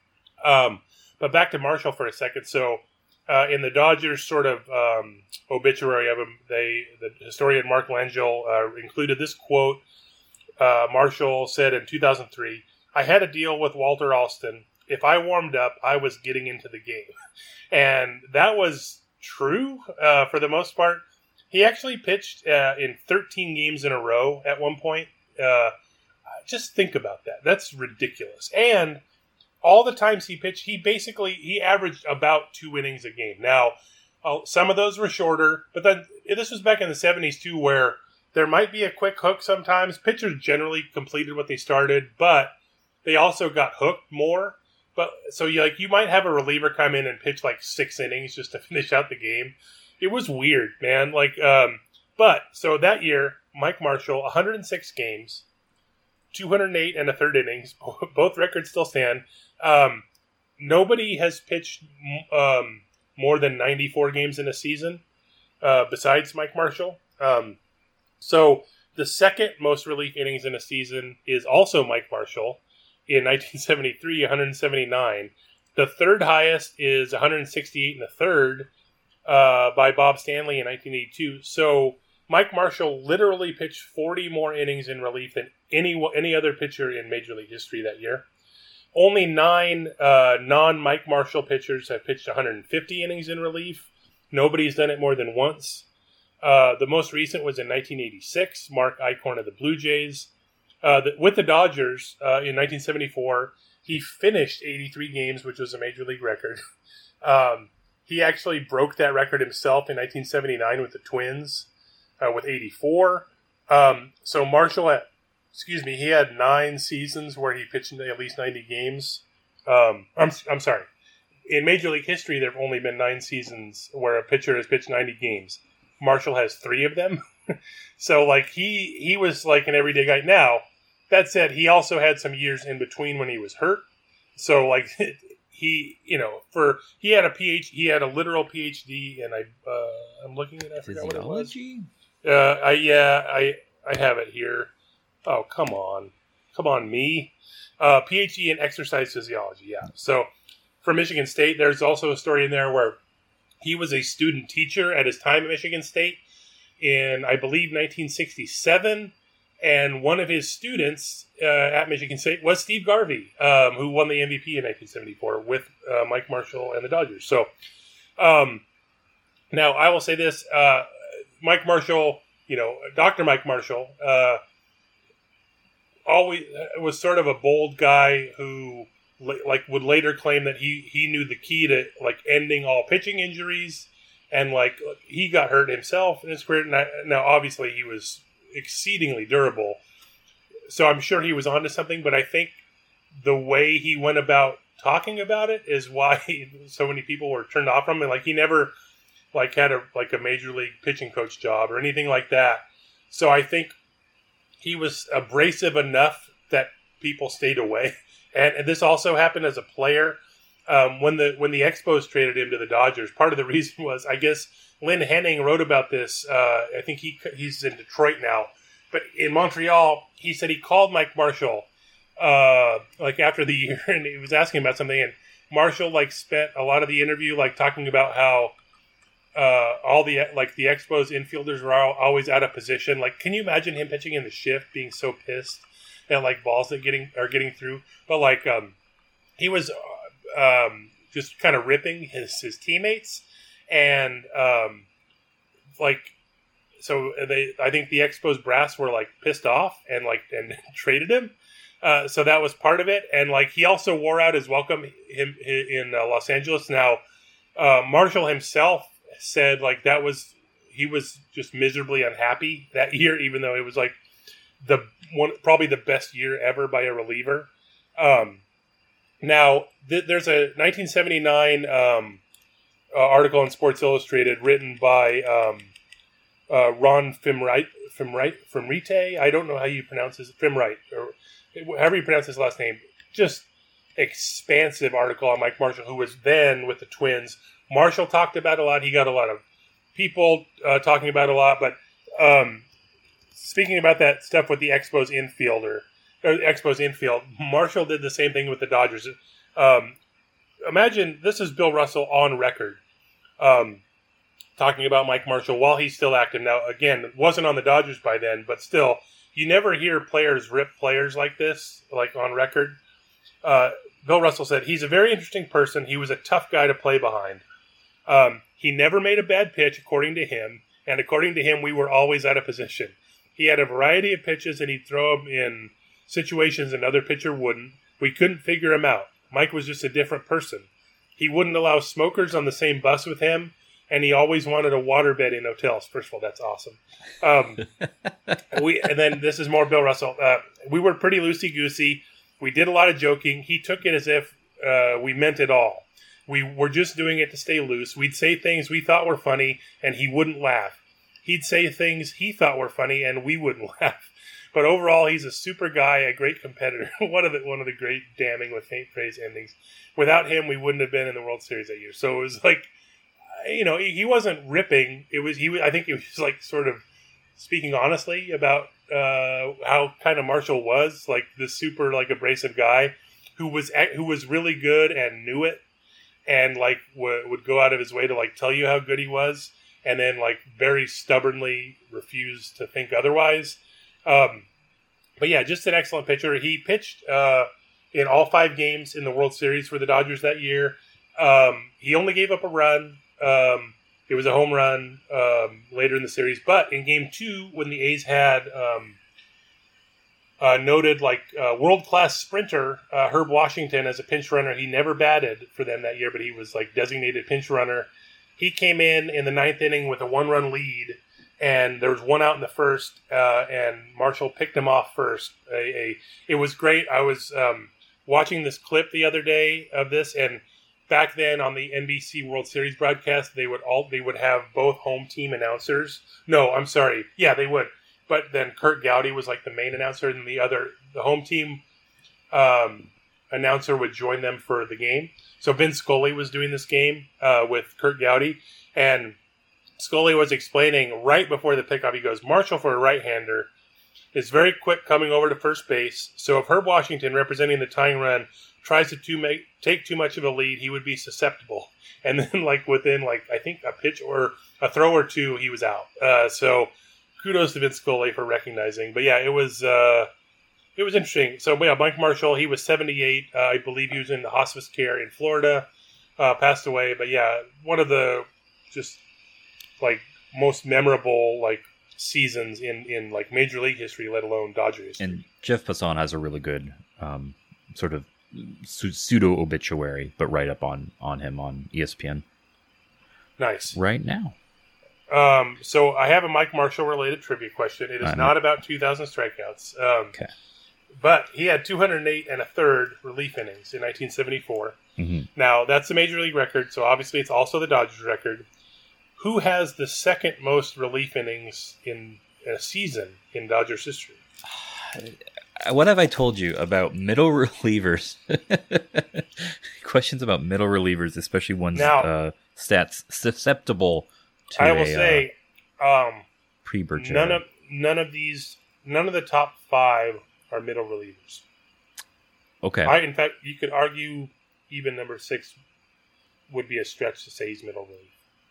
Speaker 2: Um, but back to Marshall for a second. So uh, in the Dodgers sort of um, obituary of him, they the historian Mark Langell uh, included this quote. Uh, Marshall said in two thousand three, "I had a deal with Walter Alston. If I warmed up, I was getting into the game." And that was true uh, for the most part. He actually pitched uh, in thirteen games in a row at one point. Uh, just think about that. That's ridiculous. And all the times he pitched, he basically, he averaged about two innings a game. Now, uh, some of those were shorter, but then this was back in the seventies too, where there might be a quick hook sometimes. Pitchers generally completed what they started, but they also got hooked more. But so you like you might have a reliever come in and pitch like six innings just to finish out the game. It was weird, man. Like, um, but so that year, Mike Marshall, one hundred six games, two hundred eight and a third innings. Both records still stand. Um, nobody has pitched um, more than ninety-four games in a season uh, besides Mike Marshall. Um, so the second most relief innings in a season is also Mike Marshall. In nineteen seventy-three, one hundred seventy-nine. The third highest is one hundred sixty-eight and a third uh, by Bob Stanley in nineteen eighty-two. So Mike Marshall literally pitched forty more innings in relief than any any other pitcher in Major League history that year. Only nine uh, non-Mike Marshall pitchers have pitched one hundred fifty innings in relief. Nobody's done it more than once. Uh, the most recent was in nineteen eighty-six. Mark Eichhorn of the Blue Jays. Uh, the, with the Dodgers uh, in nineteen seventy-four, he finished eighty-three games, which was a major league record. Um, he actually broke that record himself in nineteen seventy-nine with the Twins uh, with eighty-four. Um, so Marshall, had, excuse me, he had nine seasons where he pitched at least ninety games. Um, I'm I'm sorry. In Major League history, there have only been nine seasons where a pitcher has pitched ninety games. Marshall has three of them. So, like, he, he was like an everyday guy. Now, that said, he also had some years in between when he was hurt. So, like, he, you know, for he had a PhD, he had a literal PhD, and I, uh, I'm looking at, I forgot what it was. Uh, I yeah, I I have it here. Oh, come on, come on, me. Uh, PhD in exercise physiology. Yeah. So, from Michigan State, there's also a story in there where he was a student teacher at his time at Michigan State in, I believe, nineteen sixty-seven. And one of his students uh, at Michigan State was Steve Garvey, um, who won the M V P in nineteen seventy-four with uh, Mike Marshall and the Dodgers. So, um, now I will say this: uh, Mike Marshall, you know, Doctor Mike Marshall, uh, always was sort of a bold guy who, like, would later claim that he he knew the key to like ending all pitching injuries, and like he got hurt himself in his career. Now, obviously, he was exceedingly durable, so I'm sure he was onto something. But I think the way he went about talking about it is why so many people were turned off from him. Like he never like had a like a major league pitching coach job or anything like that. So I think he was abrasive enough that people stayed away. And, and this also happened as a player. Um, when the when the Expos traded him to the Dodgers, part of the reason was, I guess, Lynn Henning wrote about this. Uh, I think he he's in Detroit now. But in Montreal, he said he called Mike Marshall uh, like after the year, and he was asking about something. And Marshall like spent a lot of the interview like talking about how uh, all the like the Expos infielders were all, always out of position. Like, can you imagine him pitching in the shift, being so pissed at like balls that getting are getting through? But like um, he was uh, um, just kind of ripping his his teammates, and um, like. So they, I think the Expos brass were like pissed off and like and traded him. Uh, so that was part of it. And like he also wore out his welcome him in uh, Los Angeles. Now uh, Marshall himself said like that was he was just miserably unhappy that year, even though it was like the one probably the best year ever by a reliever. Um, now th- there's a nineteen seventy-nine um, uh, article in Sports Illustrated written by. Um, Uh, Ron Fimrite, Fimrite, Fimrite. I don't know how you pronounce his Fimrite or however you pronounce his last name. Just expansive article on Mike Marshall, who was then with the Twins. Marshall talked about a lot. He got a lot of people uh, talking about a lot. But um, speaking about that stuff with the Expos infielder, or Expos infield, Marshall did the same thing with the Dodgers. Um, imagine this is Bill Russell on record. Um, talking about Mike Marshall while he's still active. Now, again, wasn't on the Dodgers by then, but still, you never hear players rip players like this, like on record. Uh, Bill Russell said, he's a very interesting person. He was a tough guy to play behind. Um, he never made a bad pitch, according to him, and according to him, we were always out of position. He had a variety of pitches, and he'd throw them in situations another pitcher wouldn't. We couldn't figure him out. Mike was just a different person. He wouldn't allow smokers on the same bus with him, and he always wanted a waterbed in hotels. First of all, that's awesome. Um, we and then this is more Bill Russell. Uh, we were pretty loosey-goosey. We did a lot of joking. He took it as if uh, we meant it all. We were just doing it to stay loose. We'd say things we thought were funny, and he wouldn't laugh. He'd say things he thought were funny, and we wouldn't laugh. But overall, he's a super guy, a great competitor. one of the one of the great damning with faint phrase endings. Without him, we wouldn't have been in the World Series that year. So it was like, you know, he wasn't ripping. It was he. I think he was like sort of speaking honestly about uh, how kind of Marshall was, like this super like abrasive guy who was who was really good and knew it, and like w- would go out of his way to like tell you how good he was, and then like very stubbornly refuse to think otherwise. Um, but yeah, just an excellent pitcher. He pitched uh, in all five games in the World Series for the Dodgers that year. Um, he only gave up a run. Um, it was a home run um, later in the series, but in game two, when the A's had um, uh, noted like uh, world class sprinter uh, Herb Washington as a pinch runner, he never batted for them that year, but he was like designated pinch runner. He came in in the ninth inning with a one run lead, and there was one out in the first, uh, and Marshall picked him off first. A, a it was great. I was um, watching this clip the other day of this, and back then on the N B C World Series broadcast, they would all they would have both home team announcers. No, I'm sorry. Yeah, they would. But then Kurt Gowdy was like the main announcer, and the other the home team um, announcer would join them for the game. So Vin Scully was doing this game uh, with Kurt Gowdy, and Scully was explaining right before the pickoff. He goes, Marshall for a right-hander is very quick coming over to first base. So if Herb Washington, representing the tying run, tries to too make, take too much of a lead, he would be susceptible. And then, like, within, like, I think a pitch or a throw or two, he was out. Uh, so kudos to Vince Scully for recognizing. But, yeah, it was uh, it was interesting. So, yeah, Mike Marshall, he was seventy-eight. Uh, I believe he was in the hospice care in Florida, uh, passed away. But, yeah, one of the just, like, most memorable, like, seasons in, in like, Major League history, let alone Dodger history.
Speaker 1: And Jeff Passan has a really good um, sort of pseudo obituary, but right up on on him on E S P N.
Speaker 2: Nice.
Speaker 1: Right now.
Speaker 2: Um, so I have a Mike Marshall related trivia question. It is not about two thousand strikeouts. Um,
Speaker 1: okay.
Speaker 2: but he had two hundred eight and a third relief innings in nineteen seventy-four.
Speaker 1: Mm-hmm.
Speaker 2: Now, that's the Major League record, so obviously it's also the Dodgers record. Who has the second most relief innings in a season in Dodgers history?
Speaker 1: What have I told you about middle relievers? Questions about middle relievers, especially ones
Speaker 2: now,
Speaker 1: uh, stats susceptible to
Speaker 2: I will
Speaker 1: a,
Speaker 2: say,
Speaker 1: uh,
Speaker 2: um,
Speaker 1: pre-Burchell.
Speaker 2: none of none of these, none of the top five are middle relievers.
Speaker 1: Okay.
Speaker 2: I, in fact, you could argue even number six would be a stretch to say he's middle relief.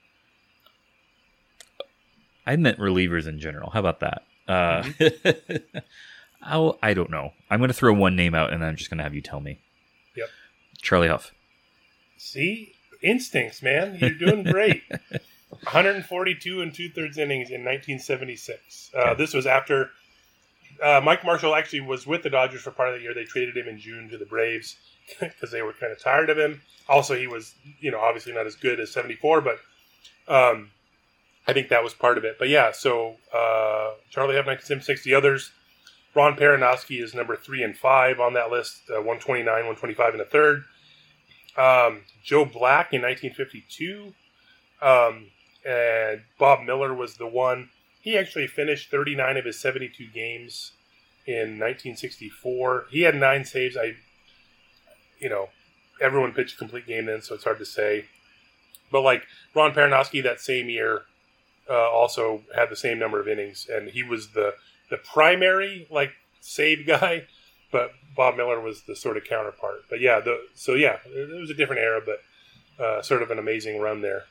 Speaker 1: I meant relievers in general. How about that? Uh, mm-hmm. I'll, I don't know. I'm going to throw one name out, and I'm just going to have you tell me.
Speaker 2: Yep.
Speaker 1: Charlie Huff.
Speaker 2: See? Instincts, man. You're doing great. one hundred forty-two and two-thirds innings in nineteen seventy-six. Uh, this was after uh, Mike Marshall actually was with the Dodgers for part of the year. They traded him in June to the Braves because they were kind of tired of him. Also, he was, you know, obviously not as good as seventy-four, but um, I think that was part of it. But yeah, so uh, Charlie Huff, nineteen seventy-six. The others, Ron Peranowski is number three and five on that list, uh, one twenty-nine, one twenty-five and a third. Um, Joe Black in nineteen fifty-two. Um, and Bob Miller was the one. He actually finished thirty-nine of his seventy-two games in nineteen sixty-four. He had nine saves. I, you know, everyone pitched a complete game then, so it's hard to say. But like Ron Peranowski that same year uh, also had the same number of innings, and he was the the primary like save guy, but Bob Miller was the sort of counterpart. But yeah, the, so yeah, it was a different era, but uh, sort of an amazing run there.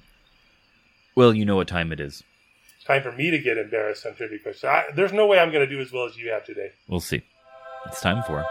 Speaker 1: Well, you know what time it is.
Speaker 2: Time for me to get embarrassed on trivia questions. I, there's no way I'm going to do as well as you have today.
Speaker 1: We'll see. It's time for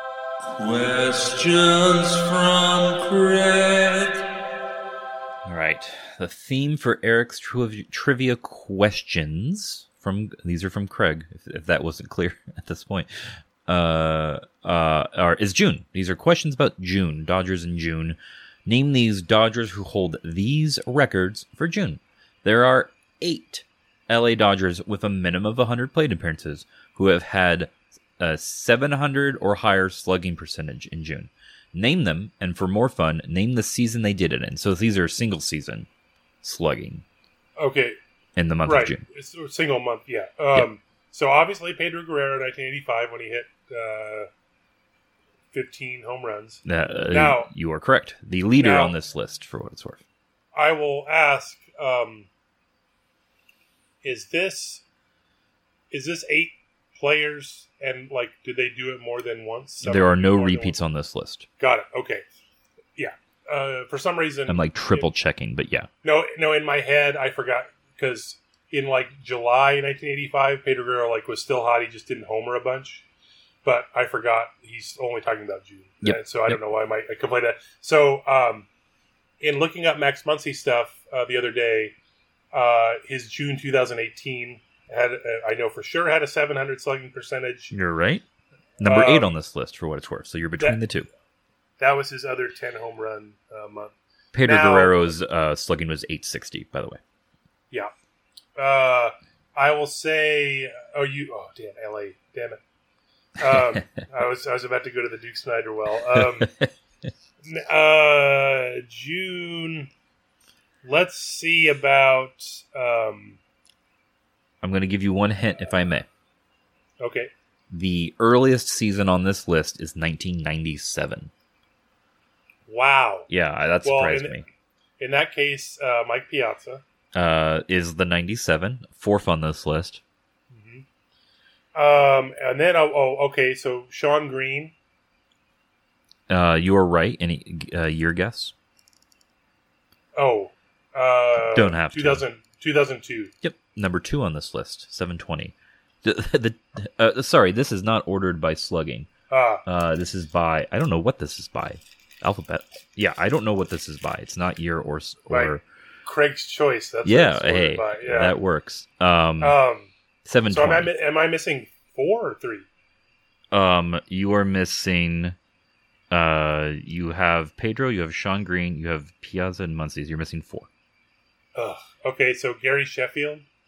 Speaker 4: Questions from Craig.
Speaker 1: All right. The theme for Eric's tri- trivia questions from these are from Craig, if, if that wasn't clear at this point. Uh, uh, are, is June. These are questions about June. Dodgers in June. Name these Dodgers who hold these records for June. There are eight L A Dodgers with a minimum of one hundred plate appearances who have had a seven hundred or higher slugging percentage in June. Name them, and for more fun, name the season they did it in. So these are single season slugging.
Speaker 2: Okay.
Speaker 1: In the month
Speaker 2: right.
Speaker 1: of June.
Speaker 2: It's a single month, yeah. Um,
Speaker 1: yep.
Speaker 2: So obviously Pedro Guerrero in nineteen eighty-five when he hit uh, fifteen home runs.
Speaker 1: Uh,
Speaker 2: now,
Speaker 1: you are correct. The leader
Speaker 2: now,
Speaker 1: on this list, for what it's worth.
Speaker 2: I will ask, um, is this is this eight players, and like, do they do it more than once? Some
Speaker 1: there are no
Speaker 2: more
Speaker 1: repeats on this list.
Speaker 2: Got it. Okay. Yeah. Uh, for some reason,
Speaker 1: I'm like triple
Speaker 2: it,
Speaker 1: checking, but yeah.
Speaker 2: No, no. In my head, I forgot because in like July nineteen eighty-five, Pedro Guerrero like was still hot. He just didn't homer a bunch, but I forgot he's only talking about June.
Speaker 1: Yep.
Speaker 2: And so I
Speaker 1: yep.
Speaker 2: don't know why I might complain that. So um, in looking up Max Muncy stuff uh, the other day, uh, his June twenty eighteen had uh, I know for sure had a seven hundred slugging percentage.
Speaker 1: You're right. Number
Speaker 2: um,
Speaker 1: eight on this list, for what it's worth. So you're between
Speaker 2: that,
Speaker 1: the two.
Speaker 2: That was his other ten home run uh, month.
Speaker 1: Pedro
Speaker 2: now,
Speaker 1: Guerrero's uh, slugging was eight sixty, by the way.
Speaker 2: Yeah. Uh, I will say, oh, you, oh, damn, L A, damn it. Um, I was I was about to go to the Duke Snyder well. Um, uh, June. Let's see about. Um,
Speaker 1: I'm going to give you one hint, if I may.
Speaker 2: Okay.
Speaker 1: The earliest season on this list is nineteen ninety-seven.
Speaker 2: Wow.
Speaker 1: Yeah, that
Speaker 2: well,
Speaker 1: surprised
Speaker 2: in,
Speaker 1: me.
Speaker 2: In that case, uh, Mike Piazza
Speaker 1: uh, is the ninety-seven, fourth on this list.
Speaker 2: Mm-hmm. Um, and then, oh, oh, okay, so Sean Green.
Speaker 1: Uh, you are right. Any uh, year guess?
Speaker 2: Oh. Uh,
Speaker 1: Don't have
Speaker 2: two thousand,
Speaker 1: to.
Speaker 2: two thousand two.
Speaker 1: Yep, number two on this list, seven twenty. The, the, uh, sorry, this is not ordered by slugging.
Speaker 2: Ah.
Speaker 1: Uh, this is by, I don't know what this is by. Alphabet. Yeah, I don't know what this is by. It's not year or... or
Speaker 2: right. Craig's Choice. That's
Speaker 1: yeah,
Speaker 2: what it's
Speaker 1: hey,
Speaker 2: by. Yeah,
Speaker 1: that works. Um,
Speaker 2: um,
Speaker 1: seven
Speaker 2: so
Speaker 1: twenty.
Speaker 2: am I, am I missing four or three?
Speaker 1: Um, you are missing... Uh, you have Pedro, you have Sean Green, you have Piazza and Muncy. You're missing four.
Speaker 2: Ugh. Okay, so Gary Sheffield.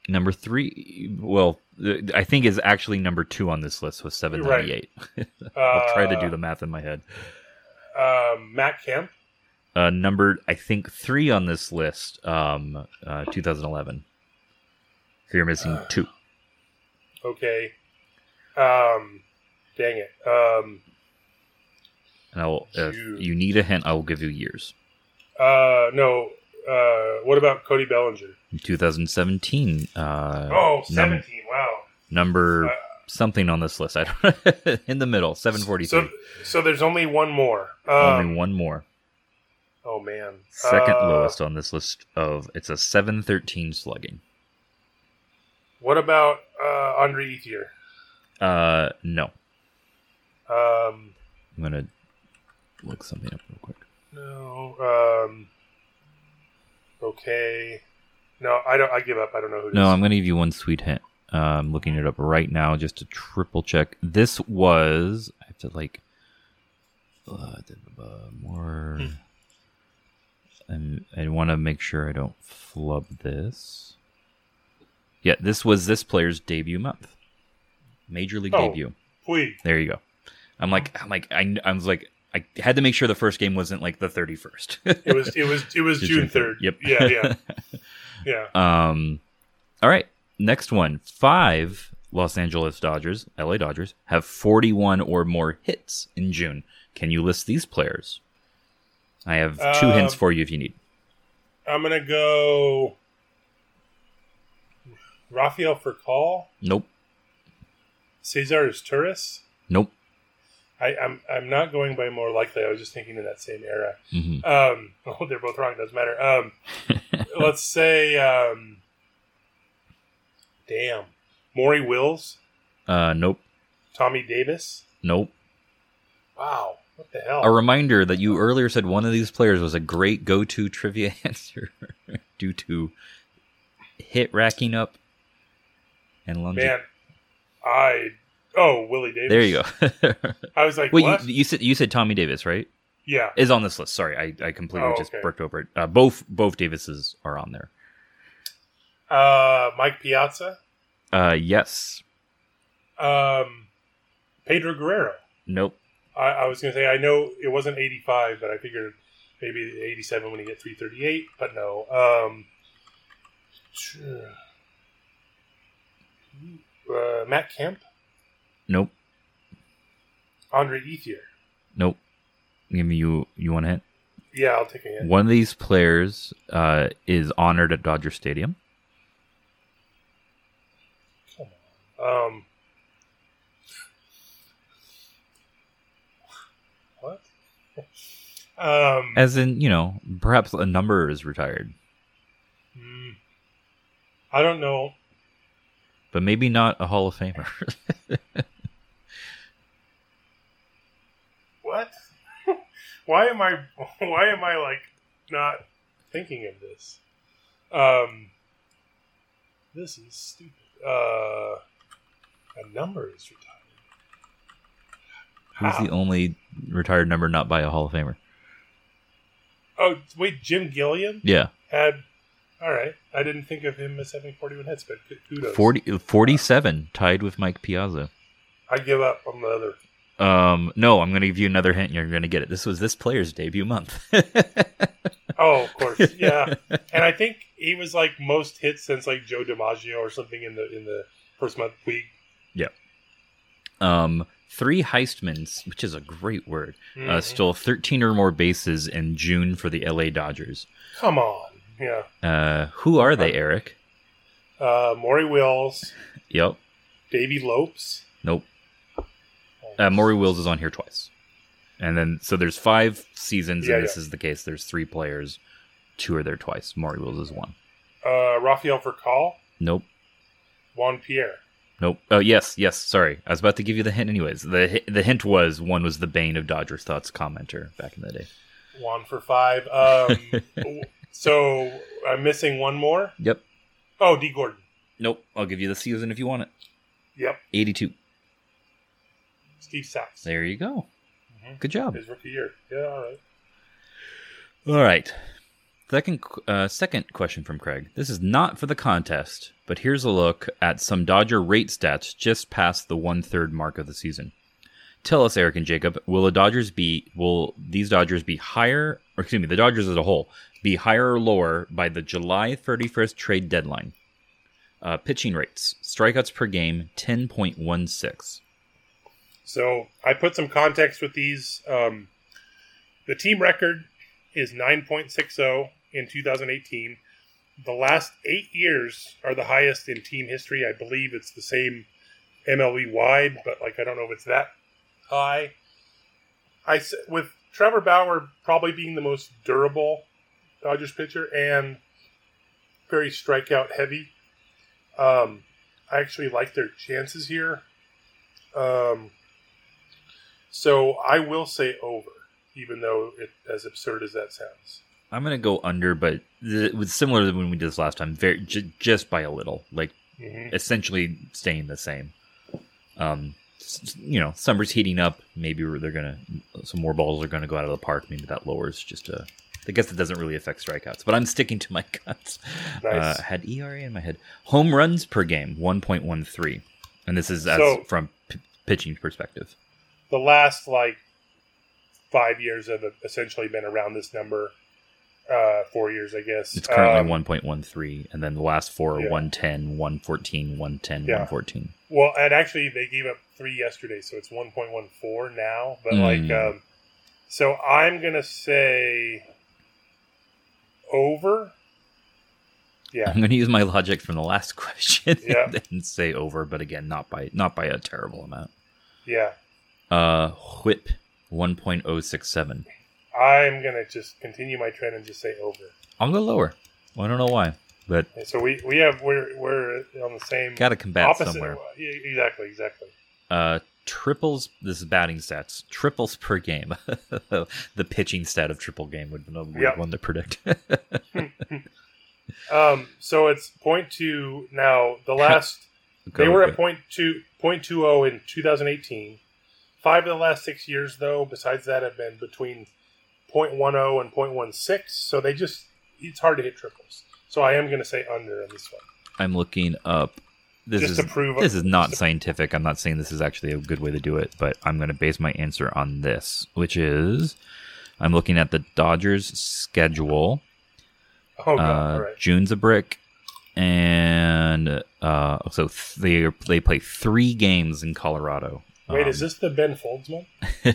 Speaker 1: Number three, well, th- I think is actually number two on this list with seven ninety-eight. Right. I'll try to do the math in my head.
Speaker 2: Um, Matt Kemp.
Speaker 1: Uh, number, I think, three on this list, um, uh, two thousand eleven. So you're missing uh, two.
Speaker 2: Okay. Um, dang it. Um,
Speaker 1: and I will, if you need a hint, I will give you years.
Speaker 2: Uh, no. Uh, what about Cody Bellinger?
Speaker 1: twenty seventeen. Uh,
Speaker 2: oh, seventeen. Num- wow.
Speaker 1: Number uh, something on this list. I don't in the middle. seven forty-three.
Speaker 2: So, so there's only one more. Um,
Speaker 1: only one more.
Speaker 2: Oh man.
Speaker 1: Second
Speaker 2: uh,
Speaker 1: lowest on this list of it's a seven thirteen slugging.
Speaker 2: What about uh, Andre Ethier?
Speaker 1: Uh, no.
Speaker 2: Um,
Speaker 1: I'm gonna look something up real quick.
Speaker 2: No. Um. Okay. No, I don't. I give up. I don't know who. It
Speaker 1: no,
Speaker 2: is.
Speaker 1: I'm gonna give you one sweet hint. Uh, I'm looking it up right now just to triple check. This was I have to like uh, more. Hmm. And I want to make sure I don't flub this. Yeah, this was this player's debut month, Major League
Speaker 2: oh,
Speaker 1: debut.
Speaker 2: Please.
Speaker 1: There you go. I'm like, I'm like, I, I was like, I had to make sure the first game wasn't like the thirty-first.
Speaker 2: it was, it was, it was June third.
Speaker 1: Yep.
Speaker 2: Yeah, yeah, yeah.
Speaker 1: Um, all right. Next one. Five Los Angeles Dodgers, L A Dodgers, have forty-one or more hits in June. Can you list these players? I have two
Speaker 2: um,
Speaker 1: hints for you if you need.
Speaker 2: I'm gonna go Rafael Furcal.
Speaker 1: Nope.
Speaker 2: Cesar Turris.
Speaker 1: Nope.
Speaker 2: I, I'm I'm not going by more likely. I was just thinking in that same era.
Speaker 1: Mm-hmm.
Speaker 2: Um, oh, they're both wrong. It doesn't matter. Um, let's say, um, damn, Maury Wills.
Speaker 1: Uh, nope.
Speaker 2: Tommy Davis.
Speaker 1: Nope.
Speaker 2: Wow. What the hell?
Speaker 1: A reminder that you earlier said one of these players was a great go-to trivia answer due to hit racking up and longevity.
Speaker 2: Man, I oh Willie Davis.
Speaker 1: There you go.
Speaker 2: I was like,
Speaker 1: wait,
Speaker 2: what?
Speaker 1: You, you said you said Tommy Davis, right?
Speaker 2: Yeah,
Speaker 1: is on this list. Sorry, I, I completely
Speaker 2: oh,
Speaker 1: just
Speaker 2: okay.
Speaker 1: bricked over it. Uh, both both Davises are on there.
Speaker 2: Uh, Mike Piazza.
Speaker 1: Uh, yes.
Speaker 2: Um, Pedro Guerrero.
Speaker 1: Nope.
Speaker 2: I, I was going to say, I know it wasn't eighty-five, but I figured maybe eighty-seven when he hit three thirty-eight, but no. Um, uh, Matt Kemp?
Speaker 1: Nope.
Speaker 2: Andre Ethier?
Speaker 1: Nope. Give me you, you want a hint?
Speaker 2: Yeah, I'll take a hint.
Speaker 1: One of these players uh, is honored at Dodger Stadium.
Speaker 2: Come on. Um... What? um,
Speaker 1: As in, you know, perhaps a number is retired.
Speaker 2: I don't know.
Speaker 1: But maybe not a Hall of Famer.
Speaker 2: What? Why am I, why am I, like, not thinking of this? Um, this is stupid. Uh, a number is retired.
Speaker 1: Who's the only retired number not by a Hall of Famer?
Speaker 2: Oh, wait, Jim Gilliam?
Speaker 1: Yeah.
Speaker 2: Had, all right. I didn't think of him as having forty-one hits, but kudos.
Speaker 1: forty, forty-seven, tied with Mike Piazza.
Speaker 2: I give up on the other.
Speaker 1: Um, no, I'm going to give you another hint and you're going to get it. This was this player's debut month.
Speaker 2: Oh, of course. Yeah. And I think he was like most hits since like Joe DiMaggio or something in the in the first month week.
Speaker 1: Yeah. Um, three Heistmans, which is a great word,
Speaker 2: mm-hmm.
Speaker 1: uh, stole thirteen or more bases in June for the L A Dodgers.
Speaker 2: Come on. Yeah.
Speaker 1: Uh, who are they, Eric?
Speaker 2: Uh, Maury Wills.
Speaker 1: Yep.
Speaker 2: Davey Lopes.
Speaker 1: Nope. Uh, Maury Wills is on here twice. And then, so there's five seasons,
Speaker 2: yeah,
Speaker 1: and this
Speaker 2: yeah.
Speaker 1: is the case. There's three players. Two are there twice. Maury Wills is one.
Speaker 2: Uh, Rafael Furcal.
Speaker 1: Nope.
Speaker 2: Juan Pierre.
Speaker 1: Nope. Oh, yes, yes. Sorry. I was about to give you the hint anyways. The the hint was one was the Bane of Dodgers Thoughts commenter back in the day.
Speaker 2: Juan for five. Um, so I'm missing one more?
Speaker 1: Yep.
Speaker 2: Oh, D. Gordon.
Speaker 1: Nope. I'll give you the season if you want it.
Speaker 2: Yep.
Speaker 1: eighty-two.
Speaker 2: Steve Sachs.
Speaker 1: There you go. Mm-hmm. Good job.
Speaker 2: His rookie year. Yeah, all right.
Speaker 1: All right. Second, uh, second question from Craig. This is not for the contest, but here's a look at some Dodger rate stats just past the one-third mark of the season. Tell us, Eric and Jacob, will the Dodgers be, will these Dodgers be higher, or excuse me, the Dodgers as a whole, be higher or lower by the July thirty-first trade deadline? Uh, pitching rates, strikeouts per game, ten point one six.
Speaker 2: So I put some context with these. Um, the team record is nine point six oh in two thousand eighteen. The last eight years are the highest in team history. I believe it's the same M L B wide, but like I don't know if it's that high. I with Trevor Bauer probably being the most durable Dodgers pitcher and very strikeout heavy. Um, I actually like their chances here. Um, so I will say over, even though it as absurd as that sounds.
Speaker 1: I'm going to go under, but it was similar to when we did this last time, very j- just by a little, like mm-hmm. essentially staying the same. Um, s- you know, summer's heating up. Maybe they're going to, some more balls are going to go out of the park. Maybe that lowers just a, I guess it doesn't really affect strikeouts, but I'm sticking to my guts.
Speaker 2: Nice.
Speaker 1: Uh, had E R A in my head. Home runs per game, one point one three. And this is as
Speaker 2: So-
Speaker 1: from p- pitching perspective.
Speaker 2: The last like five years have essentially been around this number. Uh, four years, I guess.
Speaker 1: It's currently
Speaker 2: um,
Speaker 1: one point one three, and then the last four are
Speaker 2: yeah.
Speaker 1: one ten, one fourteen, one ten,
Speaker 2: Yeah.
Speaker 1: one fourteen.
Speaker 2: Well, and actually they gave up three yesterday, so it's one point one four now. But
Speaker 1: Mm.
Speaker 2: like, um, so I'm gonna say over. Yeah,
Speaker 1: I'm going to use my logic from the last question
Speaker 2: Yeah.
Speaker 1: and say over, but again, not by not by a terrible amount.
Speaker 2: yeah.
Speaker 1: Uh, whip one point oh six seven.
Speaker 2: I'm gonna just continue my trend and just say over.
Speaker 1: I'll go lower. Well, I don't know why, but
Speaker 2: And so we, we have we're we're on the same
Speaker 1: got to combat
Speaker 2: opposite.
Speaker 1: somewhere.
Speaker 2: Yeah, exactly, exactly.
Speaker 1: Uh, triples. This is batting stats. Triples per game. The pitching stat of triple game would be a weird
Speaker 2: Yep.
Speaker 1: one to predict.
Speaker 2: Um, so it's point two now. The last
Speaker 1: Go
Speaker 2: they were
Speaker 1: with
Speaker 2: at point two point two zero in two thousand eighteen. Five of the last six years, though, besides that, have been between point one zero and point one six. So they just it's hard to hit triples. So I am going to say under on this one.
Speaker 1: I'm looking up. This
Speaker 2: Just
Speaker 1: is
Speaker 2: to prove
Speaker 1: this is not
Speaker 2: just to-
Speaker 1: scientific. I'm not saying this is actually a good way to do it, but I'm going to base my answer on this, which is I'm looking at the Dodgers schedule.
Speaker 2: Oh, God.
Speaker 1: Uh,
Speaker 2: All right.
Speaker 1: June's a brick, and uh, so th- they they play three games in Colorado.
Speaker 2: Wait,
Speaker 1: Um,
Speaker 2: is this the Ben Folds one?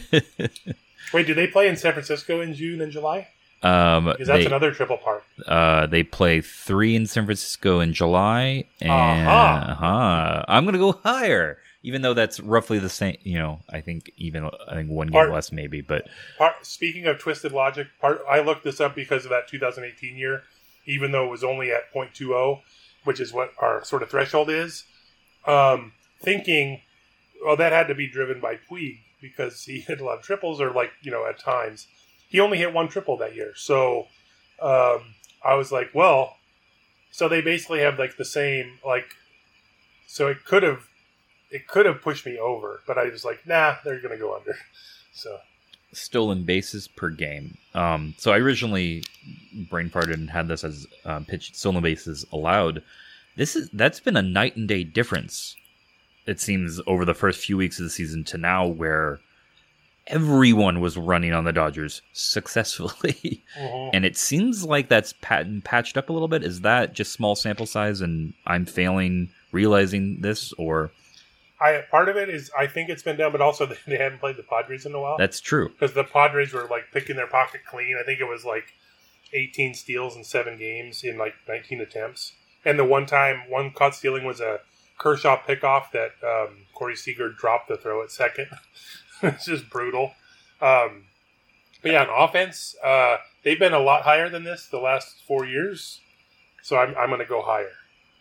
Speaker 2: Wait, do they play in San Francisco in June and July?
Speaker 1: um,
Speaker 2: Because that's
Speaker 1: they,
Speaker 2: another triple park.
Speaker 1: uh, they play three in San Francisco in July, and
Speaker 2: Uh-huh.
Speaker 1: uh-huh. I'm gonna go higher, even though that's roughly the same. You know, I think even I think one game
Speaker 2: Part-
Speaker 1: less maybe, but
Speaker 2: Part, speaking of twisted logic, part I looked this up because of that two thousand eighteen year, even though it was only at point two zero, which is what our sort of threshold is. Um, thinking, well, that had to be driven by Puig because he hit a lot of triples, or like you know, at times he only hit one triple that year. So um, I was like, well, so they basically have like the same like, so it could have. It could have pushed me over, but I was like, nah, they're going to go under. So,
Speaker 1: stolen bases per game. Um, so I originally brain farted and had this as um, pitch stolen bases allowed. This is that's been a night and day difference. It seems over the first few weeks of the season to now, where everyone was running on the Dodgers successfully,
Speaker 2: mhm.
Speaker 1: and it seems like that's pat- patched up a little bit. Is that just small sample size, and I'm failing realizing this, or?
Speaker 2: I part of it is I think it's been done, but also they haven't played the Padres in a while.
Speaker 1: That's true.
Speaker 2: Because the Padres were like picking their pocket clean. I think it was like eighteen steals in seven games in like nineteen attempts. And the one time, one caught stealing was a Kershaw pickoff that um, Corey Seager dropped the throw at second. It's just brutal. Um, but yeah, on offense, uh, they've been a lot higher than this the last four years. So I'm I'm going to go higher,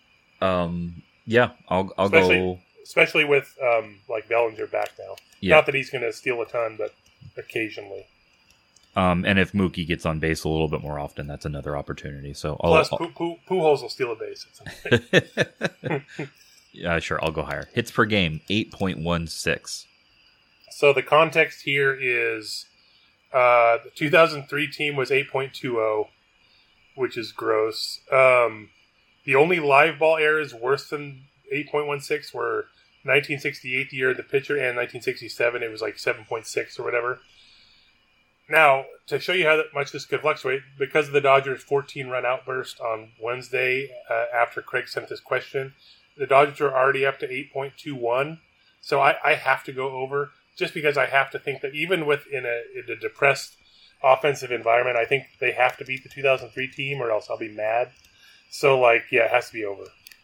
Speaker 1: Um, yeah, I'll I'll
Speaker 2: Especially-
Speaker 1: go.
Speaker 2: especially with um, like Bellinger back now.
Speaker 1: Yeah.
Speaker 2: Not that he's going to steal a ton, but occasionally.
Speaker 1: Um, and if Mookie gets on base a little bit more often, that's another opportunity. So I'll,
Speaker 2: Plus,
Speaker 1: I'll-
Speaker 2: Pu- Pu- Pujols will steal a base at some point.
Speaker 1: yeah, sure, I'll go higher. Hits per game, eight point one six.
Speaker 2: So the context here is uh, the two thousand three team was eight point two oh. which is gross. Um, the only live ball errors worse than eight point one six were nineteen sixty-eight, the year of the pitcher, and nineteen sixty-seven, it was like seven point six or whatever. Now, to show you how much this could fluctuate, because of the Dodgers' fourteen-run outburst on Wednesday uh, after Craig sent this question, the Dodgers are already up to eight point two one. So I, I have to go over, just because I have to think that even within a, in a depressed offensive environment, I think they have to beat the two thousand three team or else I'll be mad. So, like, yeah, it has to be over.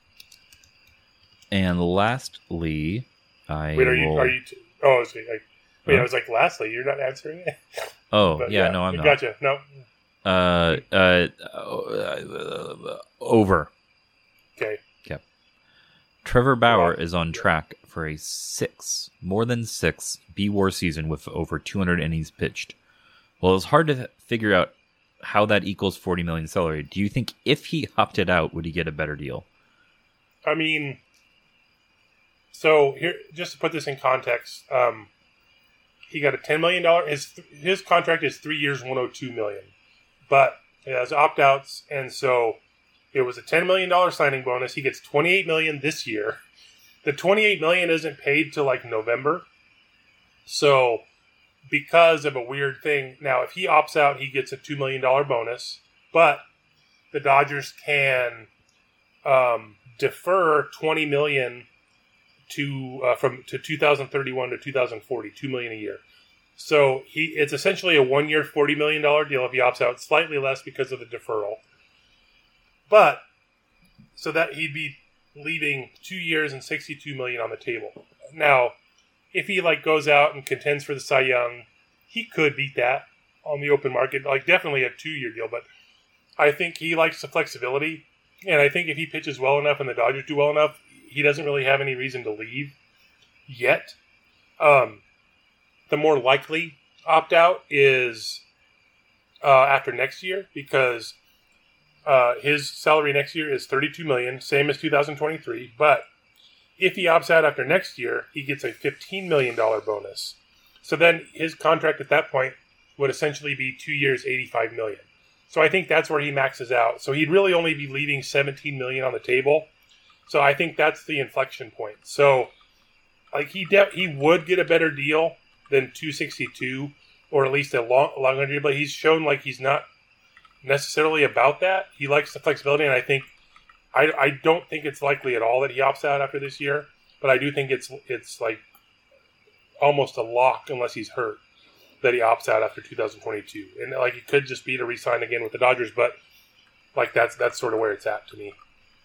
Speaker 1: And lastly, I
Speaker 2: Wait, are you...
Speaker 1: will...
Speaker 2: Are you t- oh, I was, like, wait,
Speaker 1: Huh?
Speaker 2: I was like, lastly, you're not answering it?
Speaker 1: Oh,
Speaker 2: But,
Speaker 1: yeah, no, I'm not.
Speaker 2: Gotcha. No.
Speaker 1: Uh, uh, uh, over.
Speaker 2: Okay.
Speaker 1: Trevor Bauer
Speaker 2: Wow.
Speaker 1: is on track for a six, more than six, B-War season with over two hundred innings pitched. Well, it's hard to figure out how that equals forty million salary. Do you think if he opted out, would he get a better deal?
Speaker 2: I mean, so here, just to put this in context, um, he got a ten million dollars. His his contract is three years, one hundred two million dollars, but it has opt-outs, and so it was a ten million dollars signing bonus. He gets twenty-eight million dollars this year. The twenty-eight million dollars isn't paid till like November. So, because of a weird thing, now if he opts out, he gets a two million dollars bonus, but the Dodgers can um, defer twenty million dollars to uh, from to two thousand thirty-one to two thousand forty, two million dollars a year. So he it's essentially a one-year, forty million dollars deal if he opts out, slightly less because of the deferral. But so that he'd be leaving two years and sixty-two million dollars on the table. Now, if he like goes out and contends for the Cy Young, he could beat that on the open market. Like definitely a two-year deal, but I think he likes the flexibility, and I think if he pitches well enough and the Dodgers do well enough, he doesn't really have any reason to leave yet. Um, the more likely opt-out is uh, after next year, because uh, his salary next year is thirty-two million dollars, same as two thousand twenty-three. But if he opts out after next year, he gets a fifteen million dollars bonus. So then his contract at that point would essentially be two years, eighty-five million dollars. So I think that's where he maxes out. So he'd really only be leaving seventeen million dollars on the table. So I think that's the inflection point. So, like he de- he would get a better deal than two sixty-two, or at least a long longer deal. But he's shown like he's not necessarily about that. He likes the flexibility, and I think I I don't think it's likely at all that he opts out after this year. But I do think it's it's like almost a lock unless he's hurt that he opts out after two thousand twenty-two, and like it could just be to re-sign again with the Dodgers. But like that's that's sort of where it's at to me.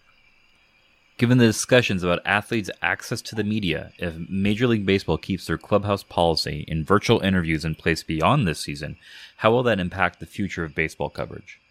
Speaker 1: Given the discussions about athletes' access to the media, if Major League Baseball keeps their clubhouse policy in virtual interviews in place beyond this season, how will that impact the future of baseball coverage?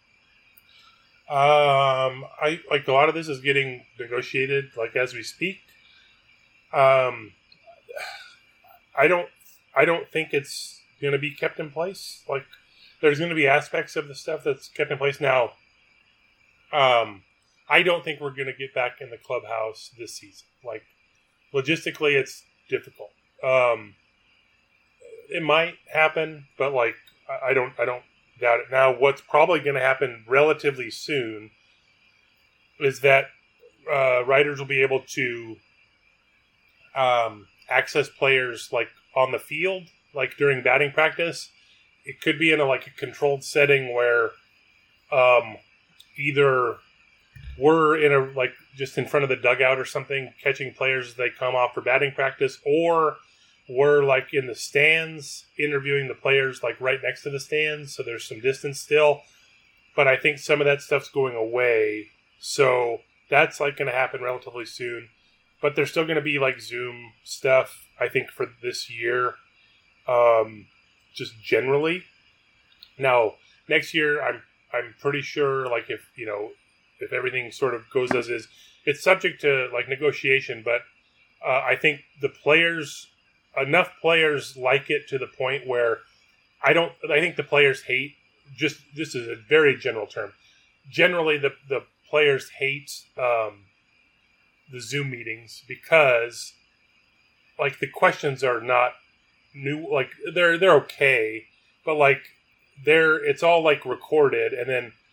Speaker 2: Um, I like a lot of this is getting negotiated, like as we speak. Um, I don't, I don't think it's going to be kept in place. Like, there's going to be aspects of the stuff that's kept in place now. Um. I don't think we're going to get back in the clubhouse this season. Like, logistically, it's difficult. Um, it might happen, but like, I don't, I don't doubt it. Now, what's probably going to happen relatively soon is that uh, writers will be able to um, access players like on the field, like during batting practice. It could be in a like a controlled setting where um, either we're in a like just in front of the dugout or something, catching players as they come off for batting practice, or we're like in the stands interviewing the players like right next to the stands, so there's some distance still. But I think some of that stuff's going away, so that's like going to happen relatively soon. But there's still going to be like Zoom stuff, I think, for this year, um, just generally. Now next year, I'm I'm pretty sure like if you know. If everything sort of goes as is, it's subject to like negotiation. But uh, I think the players, enough players like it to the point where I don't. I think the players hate. Just this is a very general term. Generally, the the players hate um, the Zoom meetings because like the questions are not new. Like they're they're okay, but like they're it's all like recorded and then.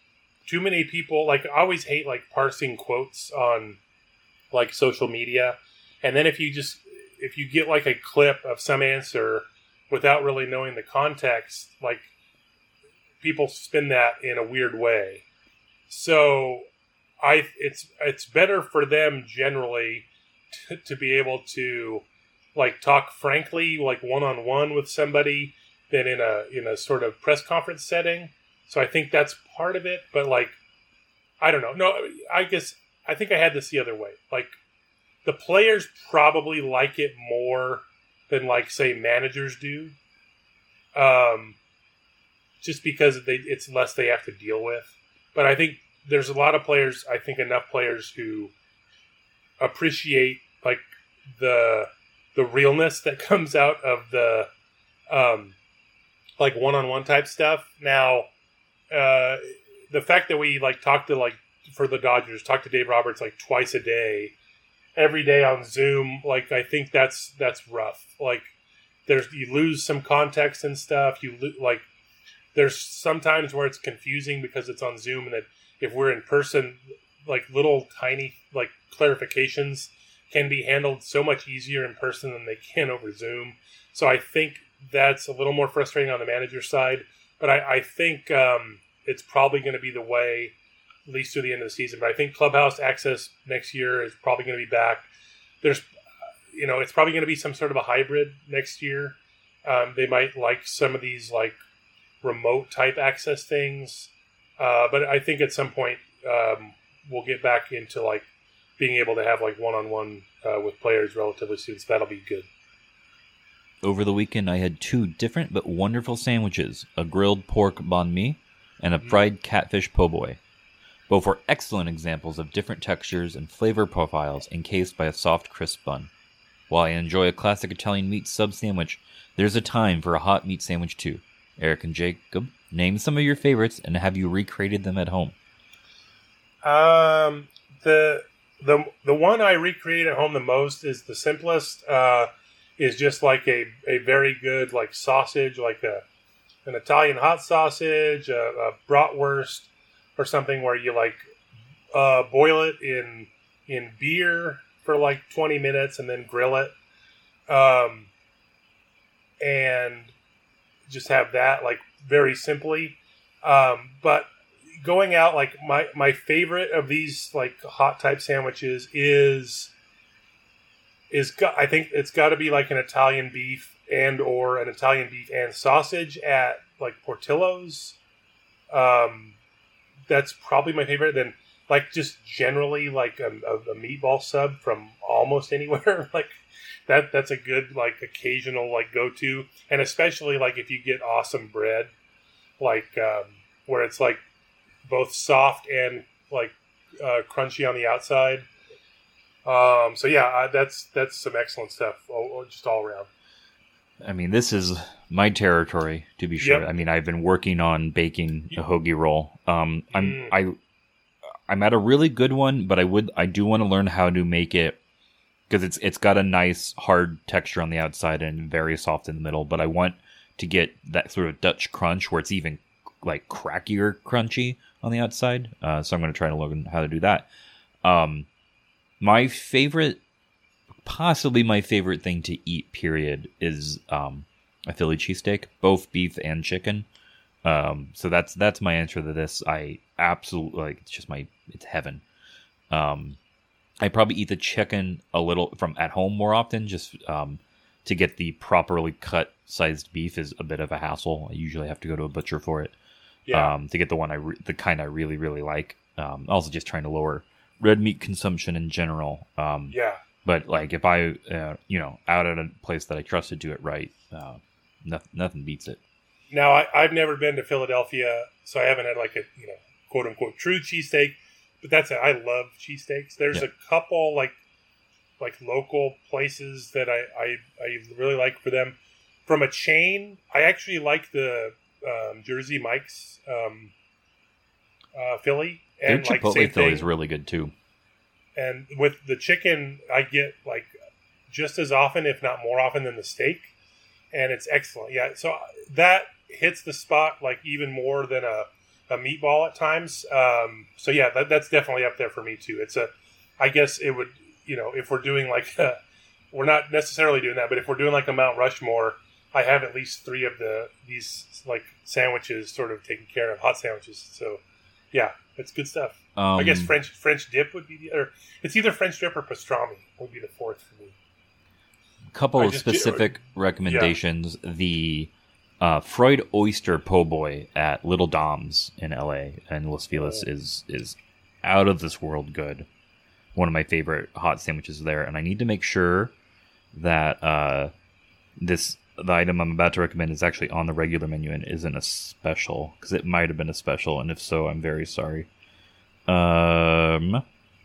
Speaker 2: too many people, like, I always hate, like, parsing quotes on, like, social media. And then if you just, if you get, like, a clip of some answer without really knowing the context, like, people spin that in a weird way. So I, it's, it's better for them generally to, to be able to, like, talk frankly, like, one-on-one with somebody than in a, in a sort of press conference setting. So I think that's part of it, but, like, I don't know. No, I guess, I think I had this the other way. Like, the players probably like it more than, like, say, managers do. Um, just because they, it's less they have to deal with. But I think there's a lot of players, I think enough players who appreciate, like, the the realness that comes out of the, um, like, one-on-one type stuff. Now, Uh, the fact that we, like, talk to, like, for the Dodgers, talk to Dave Roberts, like, twice a day, every day on Zoom, like, I think that's, that's rough. Like, there's, you lose some context and stuff. You, lo- like, there's sometimes where it's confusing because it's on Zoom, and that if we're in person, like, little tiny, like, clarifications can be handled so much easier in person than they can over Zoom. So I think that's a little more frustrating on the manager side. But I, I think um, it's probably going to be the way, at least through the end of the season. But I think Clubhouse access next year is probably going to be back. There's, you know, it's probably going to be some sort of a hybrid next year. Um, they might like some of these, like, remote type access things. Uh, but I think at some point um, we'll get back into, like, being able to have, like, one-on-one uh, with players relatively soon. So that'll be good.
Speaker 1: Over the weekend, I had two different but wonderful sandwiches, a grilled pork banh mi and a fried catfish po' boy. Both were excellent examples of different textures and flavor profiles encased by a soft, crisp bun. While I enjoy a classic Italian meat sub sandwich, there's a time for a hot meat sandwich too. Eric and Jacob, name some of your favorites, and have you recreated them at home?
Speaker 2: Um, the the the one I recreate at home the most is the simplest. Uh, is just like a, a very good, like, sausage, like a an Italian hot sausage, a, a bratwurst, or something where you, like, uh, boil it in in beer for, like, twenty minutes and then grill it. Um, and just have that, like, very simply. Um, but going out, like, my, my favorite of these, like, hot type sandwiches is... is got, I think it's got to be like an Italian beef and or an Italian beef and sausage at, like, Portillo's. Um, that's probably my favorite. Then, like, just generally, like, a, a, a meatball sub from almost anywhere. Like, that that's a good, like, occasional, like, go-to. And especially, like, if you get awesome bread, like, um, where it's, like, both soft and, like, uh, crunchy on the outside. Um, so yeah, uh, that's that's some excellent stuff, all, just all around.
Speaker 1: I mean, this is my territory, to be sure.
Speaker 2: Yep.
Speaker 1: I mean, I've been working on baking a hoagie roll. Um, I'm mm. I I'm at a really good one, but I would I do want to learn how to make it, because it's it's got a nice hard texture on the outside and very soft in the middle. But I want to get that sort of Dutch crunch where it's even, like, crackier crunchy on the outside. Uh, so I'm going to try to learn how to do that. Um. My favorite, possibly my favorite thing to eat, period, is um, a Philly cheesesteak, both beef and chicken. Um, so that's that's my answer to this. I absolutely, like, it's just my, it's heaven. Um, I probably eat the chicken a little from at home more often, just um, to get the properly cut sized beef is a bit of a hassle. I usually have to go to a butcher for it. Yeah. Um, to get the one I, re- the kind I really, really like. Um, also just trying to lower red meat consumption in general. Um,
Speaker 2: yeah.
Speaker 1: But, like, if I, uh, you know, out at a place that I trust to do it right, uh, nothing, nothing beats it.
Speaker 2: Now, I, I've never been to Philadelphia, so I haven't had, like, a, you know, quote unquote true cheesesteak. But that's it. I love cheesesteaks. There's yeah. a couple, like, like local places that I, I, I really like for them. From a chain, I actually like the um, Jersey Mike's um, uh, Philly.
Speaker 1: And their Chipotle like, Philly is really good too.
Speaker 2: And with the chicken, I get, like, just as often, if not more often, than the steak, and it's excellent. Yeah, so that hits the spot, like, even more than a a meatball at times. Um, so yeah, that, that's definitely up there for me too. It's a, I guess it would, you know, if we're doing like, a, we're not necessarily doing that, but if we're doing like a Mount Rushmore, I have at least three of the these like sandwiches sort of taken care of, hot sandwiches. So yeah, it's good stuff.
Speaker 1: Um,
Speaker 2: I guess French French dip would be the or it's either French dip or pastrami would be the fourth for me.
Speaker 1: Couple
Speaker 2: I
Speaker 1: of
Speaker 2: just-
Speaker 1: specific recommendations. The uh, Freud Oyster Po' Boy at Little Dom's in L A and Los Feliz
Speaker 2: Oh.
Speaker 1: is is out of this world good. One of my favorite hot sandwiches there, and I need to make sure that uh, this the item I'm about to recommend is actually on the regular menu and isn't a special, because it might have been a special, and if so, I'm very sorry. Um,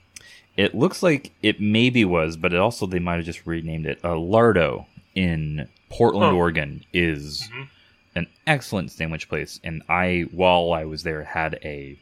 Speaker 1: it looks like it maybe was, but it also they might have just renamed it. Uh, Lardo in Portland,
Speaker 2: Huh.
Speaker 1: Oregon, is
Speaker 2: Mhm.
Speaker 1: an excellent sandwich place, and I, while I was there, had a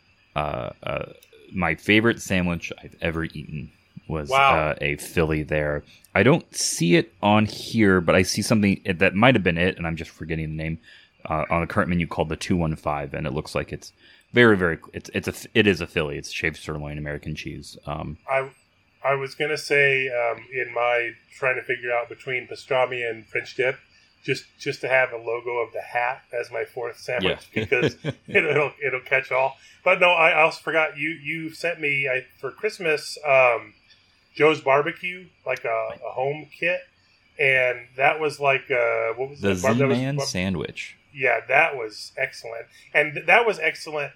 Speaker 1: uh, uh, my favorite sandwich I've ever eaten was
Speaker 2: Wow.
Speaker 1: uh, a Philly there. I don't see it on here, but I see something that might have been it, and I'm just forgetting the name uh, on the current menu called the two one five, and it looks like it's very, very. It's it's a it is a Philly. It's shaved sirloin, American cheese. Um,
Speaker 2: I I was gonna say um, in my trying to figure out between pastrami and French dip, just just to have a logo of the hat as my fourth sandwich
Speaker 1: Yeah.
Speaker 2: because it, it'll it'll catch all. But no, I also forgot you you sent me I, for Christmas um, Joe's Barbecue, like a, a home kit, and that was like uh, what was
Speaker 1: the
Speaker 2: that? Bar- that was-
Speaker 1: Z-Man
Speaker 2: bar-
Speaker 1: sandwich.
Speaker 2: Yeah, that was excellent, and th- that was excellent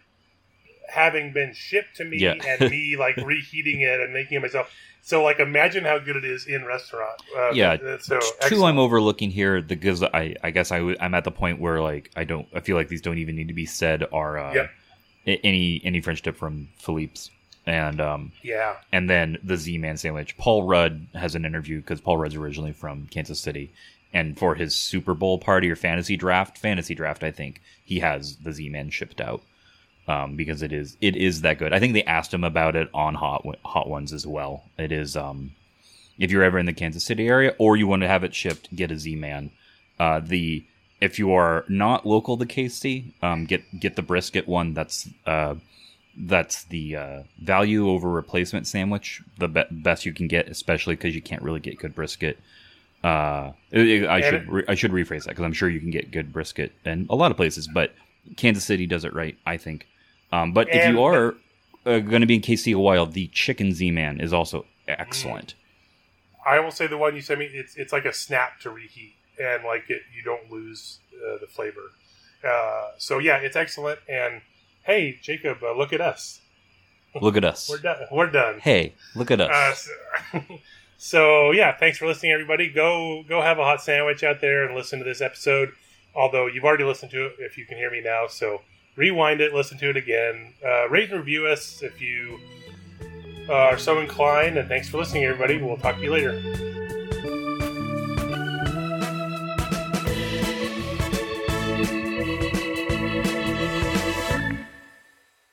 Speaker 2: having been shipped to me
Speaker 1: Yeah.
Speaker 2: and me like reheating it and making it myself. So like, imagine how good it is in restaurant. Uh,
Speaker 1: Yeah,
Speaker 2: th- so
Speaker 1: Two
Speaker 2: excellent.
Speaker 1: I'm overlooking here because I I guess I w- I'm at the point where like I don't I feel like these don't even need to be said are uh,
Speaker 2: Yep.
Speaker 1: a- any any French dip from Philippe's and um
Speaker 2: Yeah,
Speaker 1: and then the Z-Man sandwich. Paul Rudd has an interview because Paul Rudd's originally from Kansas City, and for his Super Bowl party or fantasy draft fantasy draft I think he has the Z-Man shipped out. Um, because it is it is that good. I think they asked him about it on Hot Hot Ones as well. It is um, if you're ever in the Kansas City area or you want to have it shipped, get a Z-Man. Uh, the if you are not local to K C, um, get get the brisket one. That's uh, that's the uh, value over replacement sandwich, the be- best you can get, especially because you can't really get good brisket. Uh, I
Speaker 2: And
Speaker 1: should
Speaker 2: it-
Speaker 1: re- I should rephrase that because I'm sure you can get good brisket in a lot of places, but Kansas City does it right, I think. Um, but if
Speaker 2: And-
Speaker 1: you are uh, going to be in K C a while, the Chicken Z-Man is also excellent.
Speaker 2: I will say the one you sent me. It's it's like a snap to reheat, and like it, you don't lose uh, the flavor. Uh, so yeah, it's excellent. And hey, Jacob, uh, look at us.
Speaker 1: Look at us.
Speaker 2: We're done. We're done.
Speaker 1: Hey, look at us.
Speaker 2: Uh, so, so yeah, thanks for listening, everybody. Go go have a hot sandwich out there and listen to this episode. Although you've already listened to it, if you can hear me now, so rewind it, listen to it again. Uh, rate and review us if you uh, are so inclined. And thanks for listening, everybody. We'll talk to you later.